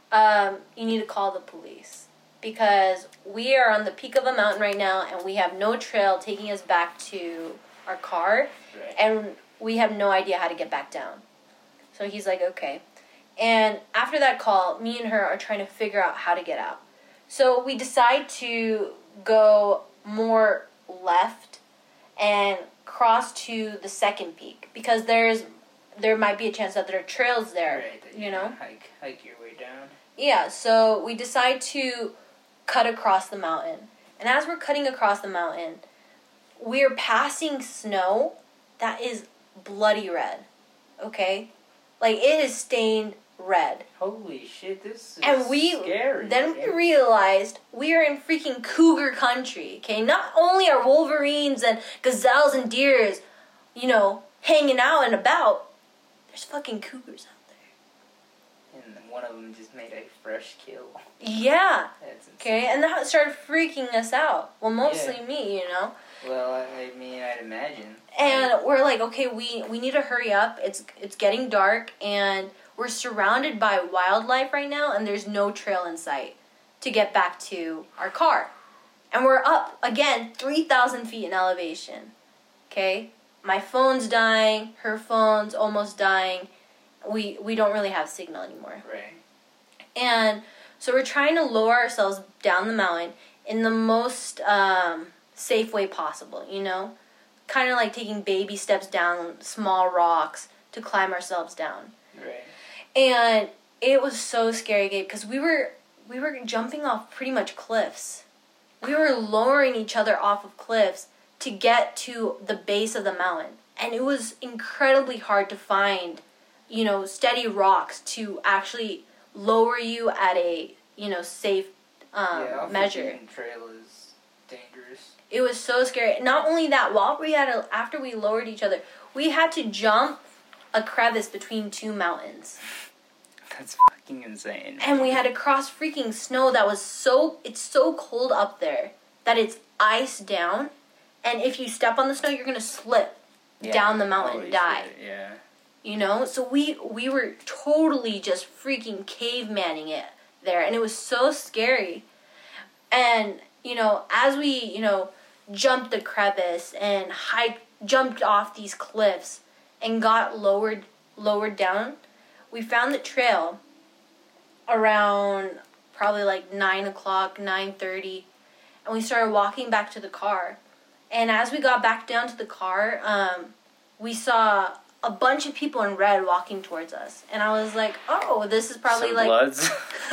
you need to call the police. Because we are on the peak of a mountain right now, and we have no trail taking us back to our car, Right. and we have no idea how to get back down." So he's like, "Okay." And after that call, me and her are trying to figure out how to get out. So we decide to go more left and cross to the second peak, because there might be a chance that there are trails there, Right, you know? Hike your way down. Yeah, so we decide to cut across the mountain. And as we're cutting across the mountain, we're passing snow that is bloody red, okay? Like, it is stained red. Holy shit, this is And scary. then we realized we are in freaking cougar country, okay? Not only are wolverines and gazelles and deers, you know, hanging out and about, there's fucking cougars out there. And one of them just made a fresh kill. Yeah. That's insane. Okay, and that started freaking us out. Well, mostly Yeah. me, you know? Well, I mean, I'd imagine. And we're like, okay, we need to hurry up. It's getting dark, and we're surrounded by wildlife right now, and there's no trail in sight to get back to our car. And we're up, again, 3,000 feet in elevation. Okay? My phone's dying. Her phone's almost dying. We don't really have signal anymore. Right. And so we're trying to lower ourselves down the mountain in the most safe way possible, you know? Kind of like taking baby steps down small rocks to climb ourselves down. Right. And it was so scary, Gabe, because we were jumping off pretty much cliffs. We were lowering each other off of cliffs to get to the base of the mountain. And it was incredibly hard to find, you know, steady rocks to actually lower you at a, you know, safe measure. The trail is dangerous. It was so scary. Not only that, after we lowered each other, we had to jump a crevice between two mountains. That's fucking insane. And we had to cross freaking snow that was it's so cold up there that it's iced down. And if you step on the snow, you're going to slip down the mountain and die. Shit, yeah. You know? So we were totally just freaking cavemaning it there. And it was so scary. And, you know, as we, you know, jumped the crevice and jumped off these cliffs and got lowered down, we found the trail around probably like 9 o'clock, 9:30, and we started walking back to the car. And as we got back down to the car, we saw a bunch of people in red walking towards us. And I was like, oh, this is probably Some Bloods.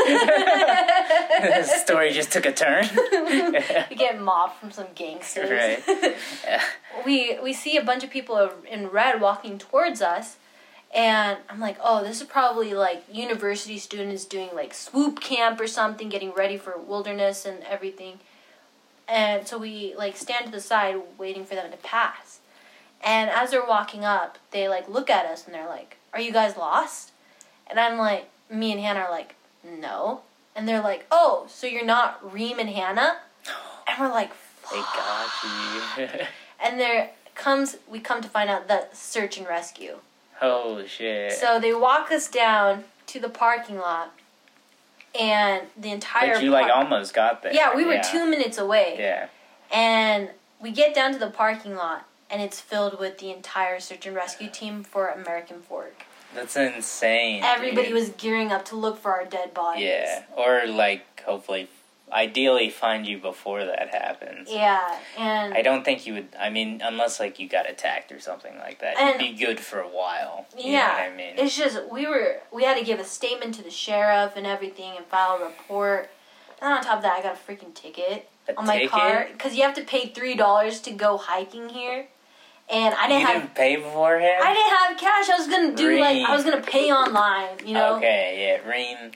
This story just took a turn. We get mobbed from some gangsters. Right. Yeah. We see a bunch of people in red walking towards us. And I'm like, oh, this is probably like university students doing like swoop camp or something, getting ready for wilderness and everything. And so we like stand to the side waiting for them to pass. And as they're walking up, they like look at us and they're like, "Are you guys lost?" And I'm like, me and Hannah are like, "No." And they're like, "Oh, so you're not Reem and Hannah?" And we're like, "Fuck." They got you. And we come to find out that search and rescue. Holy shit. So they walk us down to the parking lot, and the entire... But you, like, almost got there. Yeah, we were 2 minutes away. Yeah. And we get down to the parking lot, and it's filled with the entire search and rescue team for American Fork. That's insane, Everybody dude. was gearing up to look for our dead bodies. Yeah, or, like, hopefully... Ideally, find you before that happens. Yeah, and... I don't think you would... I mean, unless, like, you got attacked or something like that. And, you'd be good for a while. You yeah, know what I mean? It's just, we had to give a statement to the sheriff and everything and file a report. And on top of that, I got a freaking ticket on my car. Because you have to pay $3 to go hiking here. and I didn't You have. didn't pay beforehand? I didn't have cash. I was gonna do Reem. I was gonna pay online. You know. Okay, yeah, Reem.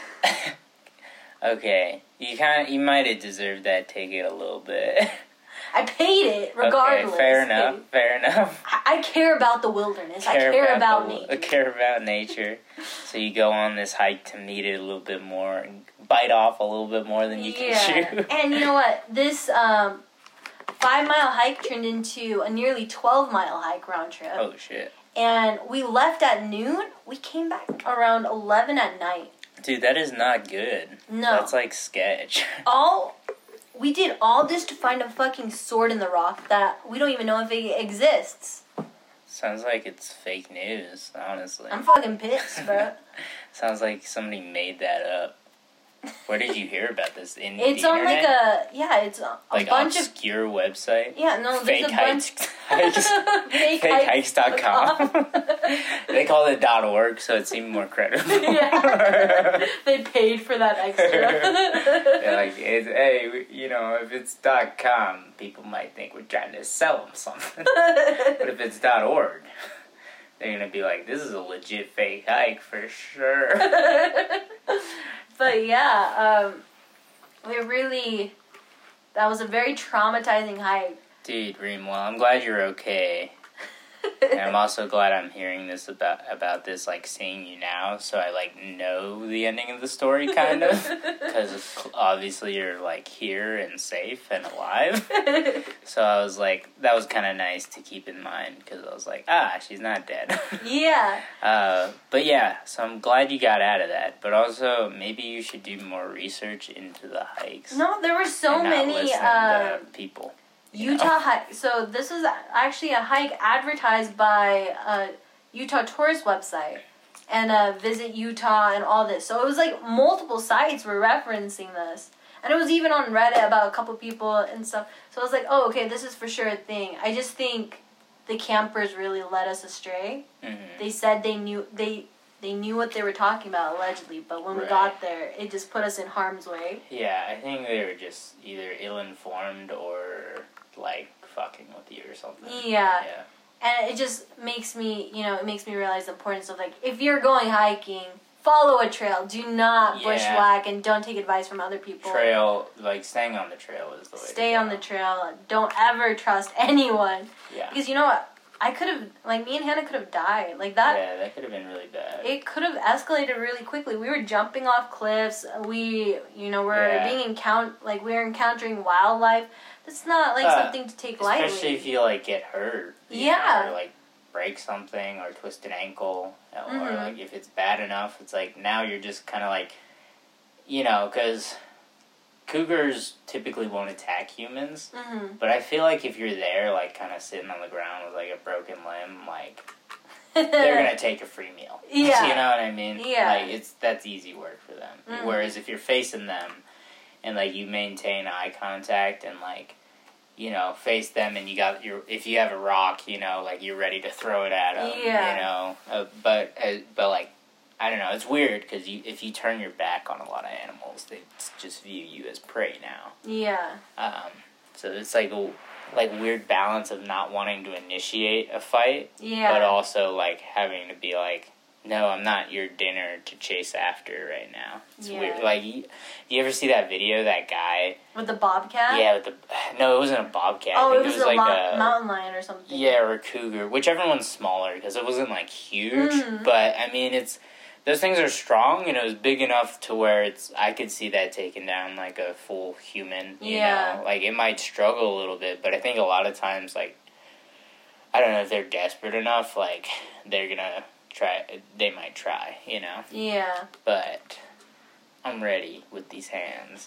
Okay, you might have deserved that ticket a little bit. I paid it regardless. Okay, fair enough. I care about the wilderness. I care about nature. I care about nature. So you go on this hike to meet it a little bit more and bite off a little bit more than you can chew. And you know what? This 5-mile hike turned into a nearly 12-mile hike round trip. Oh, shit. And we left at noon. We came back around 11 at night. Dude, that is not good. No. That's like sketch. We did all this to find a fucking sword in the rock that we don't even know if it exists. Sounds like it's fake news, honestly. I'm fucking pissed, bro. Sounds like somebody made that up. Where did you hear about this? In It's the on internet? it's a like bunch of obscure website? Yeah, no, there's Fake a bunch hikes. Fakehikes.com. They called it .org, so it seemed more credible. Yeah. They paid for that extra. They're like, if it's .com, people might think we're trying to sell them something. But if it's .org, they're gonna be like, this is a legit fake hike for sure. But yeah, that was a very traumatizing hike. Dude, Reem, well, I'm glad you're okay. And I'm also glad I'm hearing this about this, like, seeing you now, so I, like, know the ending of the story, kind of. Because obviously you're, like, here and safe and alive. So I was like, that was kind of nice to keep in mind, because I was like, she's not dead. Yeah. But yeah, so I'm glad you got out of that. But also, maybe you should do more research into the hikes. No, there were so and not many listen to people. Utah hike. So this is actually a hike advertised by Utah tourist website and Visit Utah and all this. So it was like multiple sites were referencing this, and it was even on Reddit about a couple people and stuff. So I was like, oh, okay, this is for sure a thing. I just think the campers really led us astray. Mm-hmm. They said they knew what they were talking about allegedly, but when we got there, it just put us in harm's way. Yeah, I think they were just either ill-informed or like fucking with you or something. Yeah. And it just makes me, realize the importance of, like, if you're going hiking, follow a trail. Do not bushwhack and don't take advice from other people. Trail, like, staying on the trail is the way Stay on the trail. Don't ever trust anyone. Yeah. Because you know what? Me and Hannah could have died. Like that. Yeah, that could have been really bad. It could have escalated really quickly. We were jumping off cliffs. We were encountering wildlife. It's not like something to take lightly. Especially if you like get hurt. Yeah. Or like break something or twist an ankle. Or like if it's bad enough, it's like now you're just kind of like, because cougars typically won't attack humans. Mm-hmm. But I feel like if you're there, like kind of sitting on the ground with like a broken limb, like they're gonna take a free meal. Yeah. You know what I mean? Yeah. Like that's easy work for them. Mm-hmm. Whereas if you're facing them, and like you maintain eye contact and like, face them, and if you have a rock, like you're ready to throw it at them. Yeah. But like, I don't know. It's weird because if you turn your back on a lot of animals, they just view you as prey now. Yeah. So it's like a weird balance of not wanting to initiate a fight, yeah, but also like having to be like, no, I'm not your dinner to chase after right now. It's weird. Like, you ever see that video, that guy? With the bobcat? Yeah, no, it wasn't a bobcat. Oh, it was like a mountain lion or something. Yeah, or a cougar, whichever one's smaller, because it wasn't, like, huge. Mm-hmm. But, I mean, those things are strong, and it was big enough to where I could see that taking down, like, a full human, you know? Like, it might struggle a little bit, but I think a lot of times, like, I don't know if they're desperate enough, like, they're gonna they might try, Yeah. But I'm ready with these hands,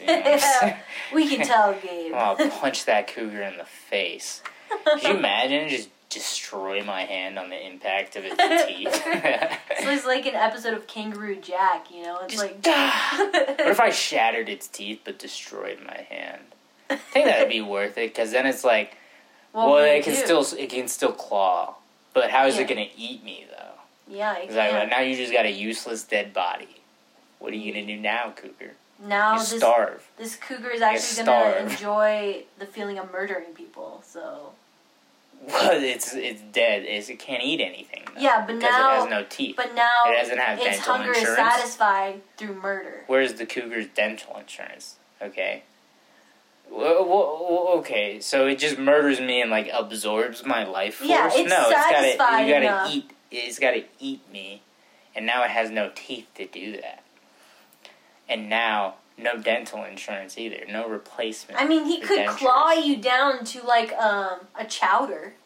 We can tell, Gabe. I'll punch that cougar in the face. Could you imagine just destroy my hand on the impact of its teeth? So it's like an episode of Kangaroo Jack, It's just, like... What if I shattered its teeth but destroyed my hand? I think that'd be worth it, because then it's like, it can still claw. But how is it going to eat me, though? Yeah, exactly. Now you just got a useless dead body. What are you going to do now, cougar? Now starve. This cougar is actually going to enjoy the feeling of murdering people, so... Well, it's dead. It can't eat anything. Though, Yeah, but because now it has no teeth. But now it doesn't have its dental hunger insurance. is satisfied through murder. Where's the cougar's dental insurance? Okay. Okay, so it just murders me and like absorbs my life force. Yeah, it's satisfied enough. Eat. It's gotta eat me, and now it has no teeth to do that. And now no dental insurance either. No replacement. I mean, he could dentures. claw you down to like a chowder.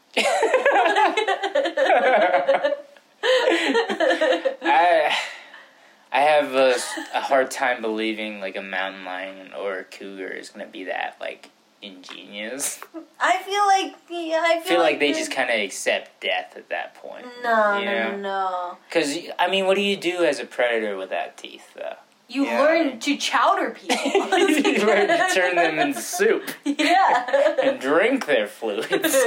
I have a hard time believing like a mountain lion or a cougar is gonna be that like ingenious. I feel like they just kind of accept death at that point. No. Because I mean, what do you do as a predator without teeth, though? You learn to chowder people. You learn to turn them into soup. Yeah. And drink their fluids.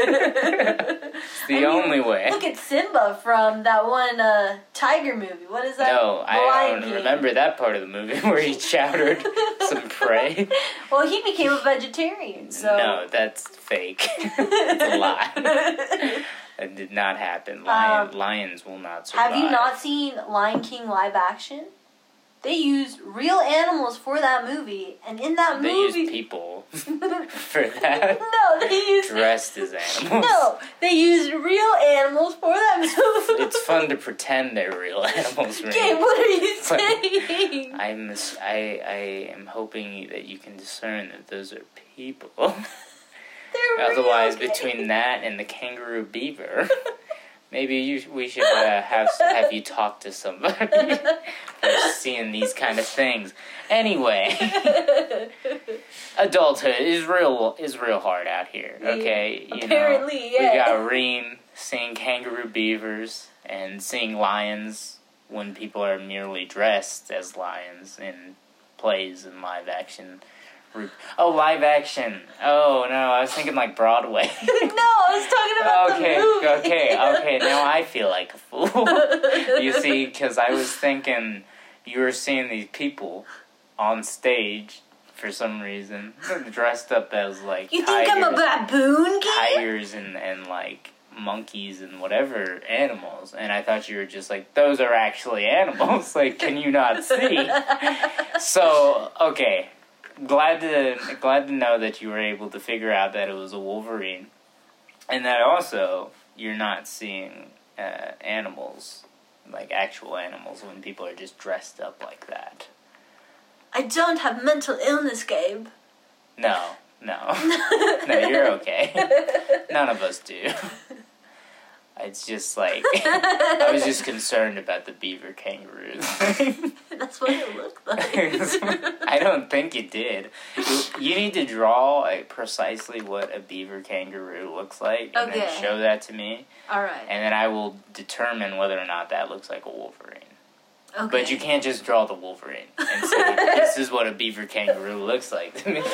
It's the only way. Look at Simba from that one tiger movie. What is that? No, The I Lion don't King. remember that part of the movie where he chowdered some prey. Well, he became a vegetarian, so... No, that's fake. It's a lie. That did not happen. Lions will not survive. Have you not seen Lion King live action? They used real animals for that movie, and in that They movie... used people for that. No, they used... Dressed as animals. No, they used real animals for that movie. It's fun to pretend they're real animals, right? Gabe, what are you saying? I am hoping that you can discern that those are people. They're Otherwise, real, between that and the kangaroo beaver, maybe we should have you talk to somebody for seeing these kind of things. Anyway, adulthood is real hard out here. Okay, Apparently, we got Reem seeing kangaroo beavers and seeing lions when people are merely dressed as lions in plays and live action. Oh, live action. Oh, no, I was thinking like Broadway. No, I was talking about the movie. Okay, now I feel like a fool. You see, because I was thinking you were seeing these people on stage for some reason, dressed up as like You think I'm a baboon, Gabe? tigers and like monkeys and whatever animals, and I thought you were just like, those are actually animals. Like, can you not see? So, okay. Glad to know that you were able to figure out that it was a wolverine, and that also you're not seeing animals, like actual animals, when people are just dressed up like that. I don't have mental illness, Gabe. No, you're okay. None of us do. It's just like, I was just concerned about the beaver kangaroos. That's what it looked like. I don't think it did. You need to draw precisely what a beaver kangaroo looks like, and then show that to me. Alright. And then I will determine whether or not that looks like a wolverine. Okay. But you can't just draw the wolverine and say, this is what a beaver kangaroo looks like to me.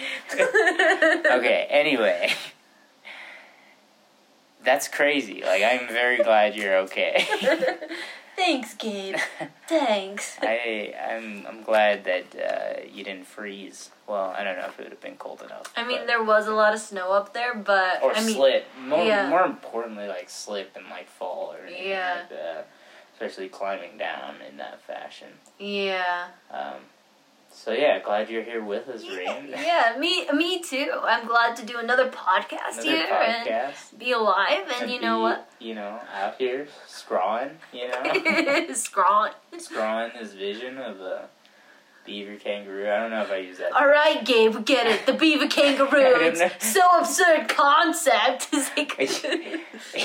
Okay, anyway. That's crazy. Like, I'm very glad you're okay. Thanks, Gabe. Thanks. I'm glad that you didn't freeze. Well, I don't know if it would have been cold enough. I mean, there was a lot of snow up there, but... Or slip. Yeah. More importantly, like, slip and, like, fall or anything Yeah. like that. Especially climbing down in that fashion. Yeah. So, yeah, glad you're here with us, Reem. Yeah, me too. I'm glad to do another podcast and be alive, and you know what? You know, out here, scrawling, you know? Scrawling. Scrawling his vision of a beaver kangaroo. I don't know if I use that. Alright, Gabe, we get it. The beaver kangaroo. I don't know. It's so absurd concept. It's like...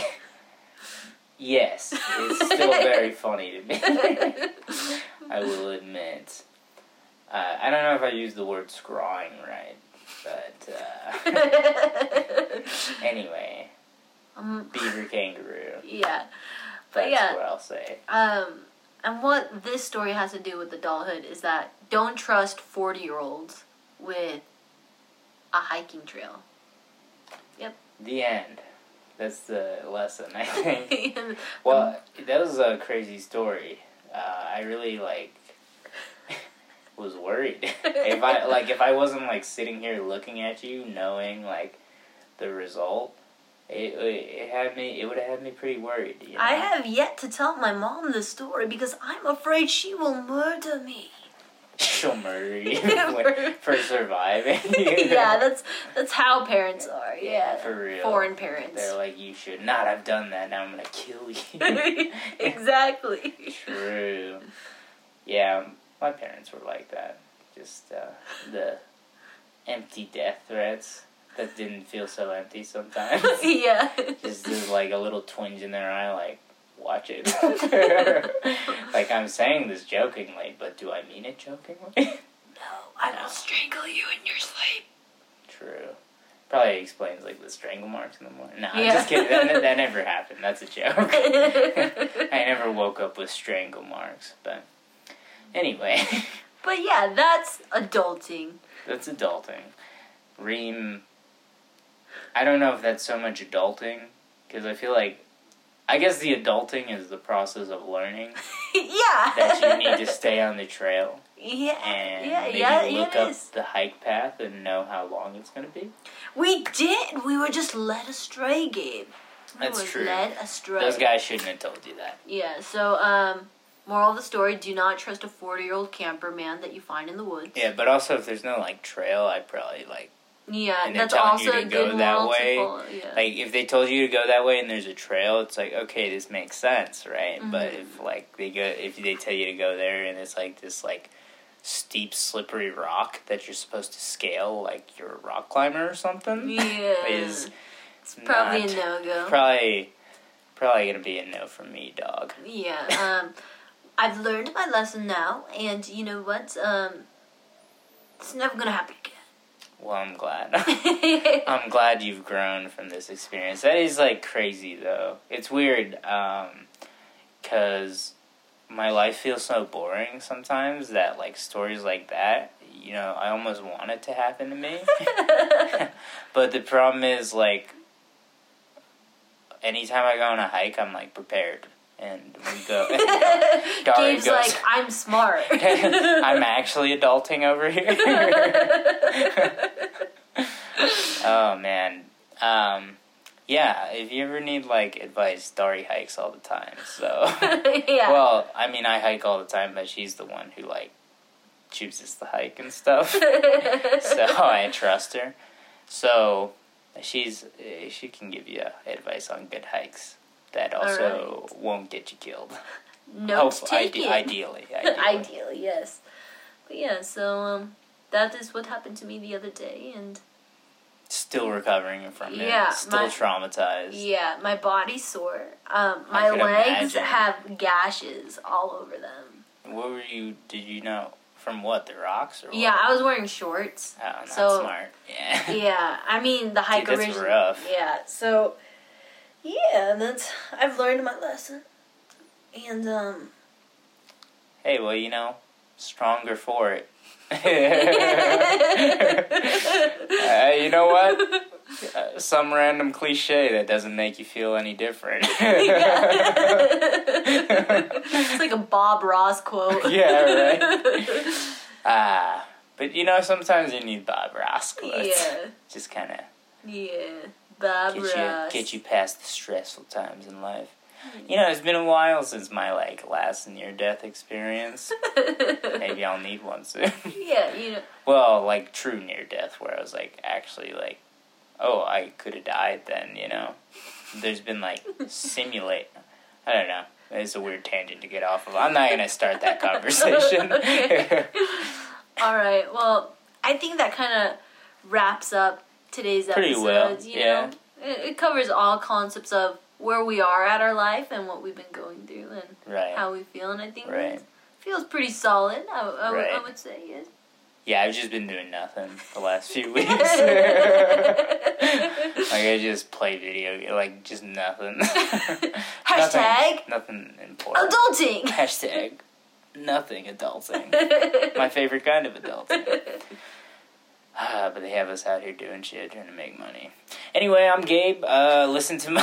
Yes, it's still very funny to me. I will admit. I don't know if I used the word scrawling right, but anyway, beaver kangaroo. Yeah, but That's what I'll say. And what this story has to do with adulthood is that don't trust 40-year-olds with a hiking trail. Yep. The end. That's the lesson, I think. Well, that was a crazy story. I really, was worried. If I wasn't, sitting here looking at you, knowing, the result, It would have had me pretty worried. You know? I have yet to tell my mom the story because I'm afraid she will murder me. She'll murder you for surviving. Yeah, that's how parents are. Yeah, for real. Foreign parents. They're like, you should not have done that. Now I'm gonna kill you. Exactly. True. Yeah, my parents were like that. Just the empty death threats that didn't feel so empty sometimes. Yeah. Just there's like a little twinge in their eye, like, watch it. Like, I'm saying this jokingly, but do I mean it jokingly? No, I will strangle you in your sleep. True. Probably explains, like, the strangle marks in the morning. No, I'm Yeah. just kidding. That never happened. That's a joke. I never woke up with strangle marks, but anyway. But yeah, that's adulting. That's adulting. Reem, I don't know if that's so much adulting, because I feel like, I guess the adulting is the process of learning Yeah. that you need to stay on the trail Yeah. and yeah, maybe look it up is. the hike path and know how long it's going to be. We did. We were just led astray, Gabe. That's we were true. Led astray. Those guys shouldn't have told you that. Yeah. So, moral of the story: do not trust a 40-year-old camper man that you find in the woods. Yeah, but also if there's no, like, trail, I'd probably, like, Yeah, and they're that's telling also you to a go good that moral way, to follow. Yeah. like, if they told you to go that way and there's a trail, it's like, okay, this makes sense, right? Mm-hmm. But if, like, if they tell you to go there and it's, like, this, like, steep, slippery rock that you're supposed to scale, like you're a rock climber or something, Yeah. is It's probably not- a no-go. Probably gonna be a no from me, dog. Yeah, I've learned my lesson now, and you know what? It's never gonna happen Well, I'm glad. again. I'm glad you've grown from this experience. That is, like, crazy, though. It's weird, because my life feels so boring sometimes that, like, stories like that, you know, I almost want it to happen to me. But the problem is, like, anytime I go on a hike, I'm, like, prepared. And we go. Dari Gabe's goes, like, I'm smart. I'm actually adulting over here. Oh, man. Yeah, if you ever need, like, advice, Dari hikes all the time, so. Yeah. Well, I mean, I hike all the time, but she's the one who, like, chooses the hike and stuff. So I trust her. So she can give you advice on good hikes that also won't get you killed. Notes taken. Ideally. Ideally, yes. But yeah, so that is what happened to me the other day, and Still recovering from it. Yeah, Still traumatized. yeah, my body's sore. My I could legs imagine. have gashes all over them. What were you? Did you know from what, the rocks or what? Yeah, I was wearing shorts. Oh, not So- smart. Yeah. Yeah, I mean the hike Dude, that's originally. rough. Yeah, so yeah, I've learned my lesson, and Hey, well, you know, stronger for it. You know what? Some random cliche that doesn't make you feel any different. it's like a Bob Ross quote. Yeah, right. But you know, sometimes you need Bob Ross quotes. Yeah, Just kind of yeah, Bob Ross. get you past the stressful times in life. You know, it's been a while since my, like, last near-death experience. Maybe I'll need one soon. Yeah, you know. Well, like, true near-death, where I was, like, actually, like, oh, I could have died then, you know? There's been, like, I don't know. It's a weird tangent to get off of. I'm not going to start that conversation. Okay. All right. Well, I think that kind of wraps up today's episode. Pretty well, You yeah. know? It covers all concepts of where we are at our life and what we've been going through and Right. how we feel. And I think Right. it feels pretty solid, I Right. would say, yes. Yeah, I've just been doing nothing the last few weeks. Like, I just play video, like, just nothing. Hashtag Nothing important. adulting. Hashtag nothing adulting. My favorite kind of adulting. But they have us out here doing shit, trying to make money. Anyway, I'm Gabe. Listen to my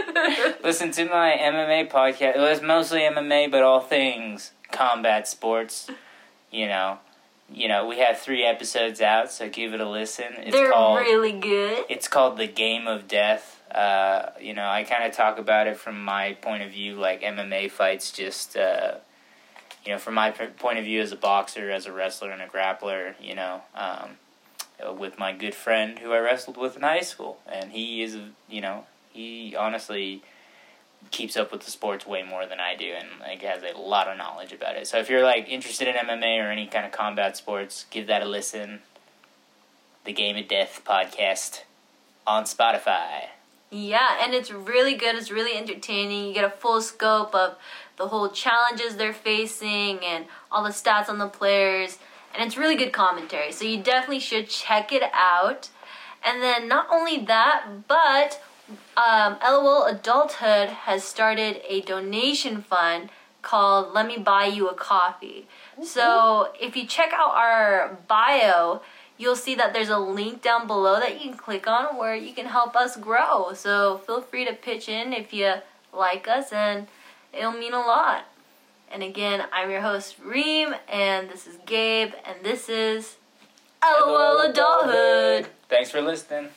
MMA podcast. It was mostly MMA, but all things combat sports. You know, we have 3 episodes out, so give it a listen. They're really good. It's called The Game of Death. You know, I kind of talk about it from my point of view, like MMA fights, just, you know, from my point of view as a boxer, as a wrestler, and a grappler, you know, with my good friend who I wrestled with in high school. And he is, you know, he honestly keeps up with the sports way more than I do, and like has a lot of knowledge about it. So if you're like interested in MMA or any kind of combat sports, give that a listen. The Game of Death podcast on Spotify. Yeah, and it's really good. It's really entertaining. You get a full scope of the whole challenges they're facing and all the stats on the players, and it's really good commentary. So you definitely should check it out. And then not only that, but LOL Adulthood has started a donation fund called Let Me Buy You a Coffee. So if you check out our bio, you'll see that there's a link down below that you can click on where you can help us grow. So feel free to pitch in if you like us, and it'll mean a lot. And again, I'm your host, Reem, and this is Gabe, and this is LOL Adulthood. Thanks for listening.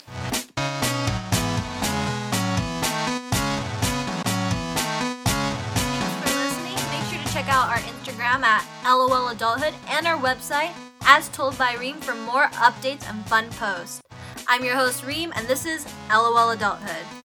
Check out our Instagram at LOL Adulthood and our website, As Told by Reem, for more updates and fun posts. I'm your host, Reem, and this is LOL Adulthood.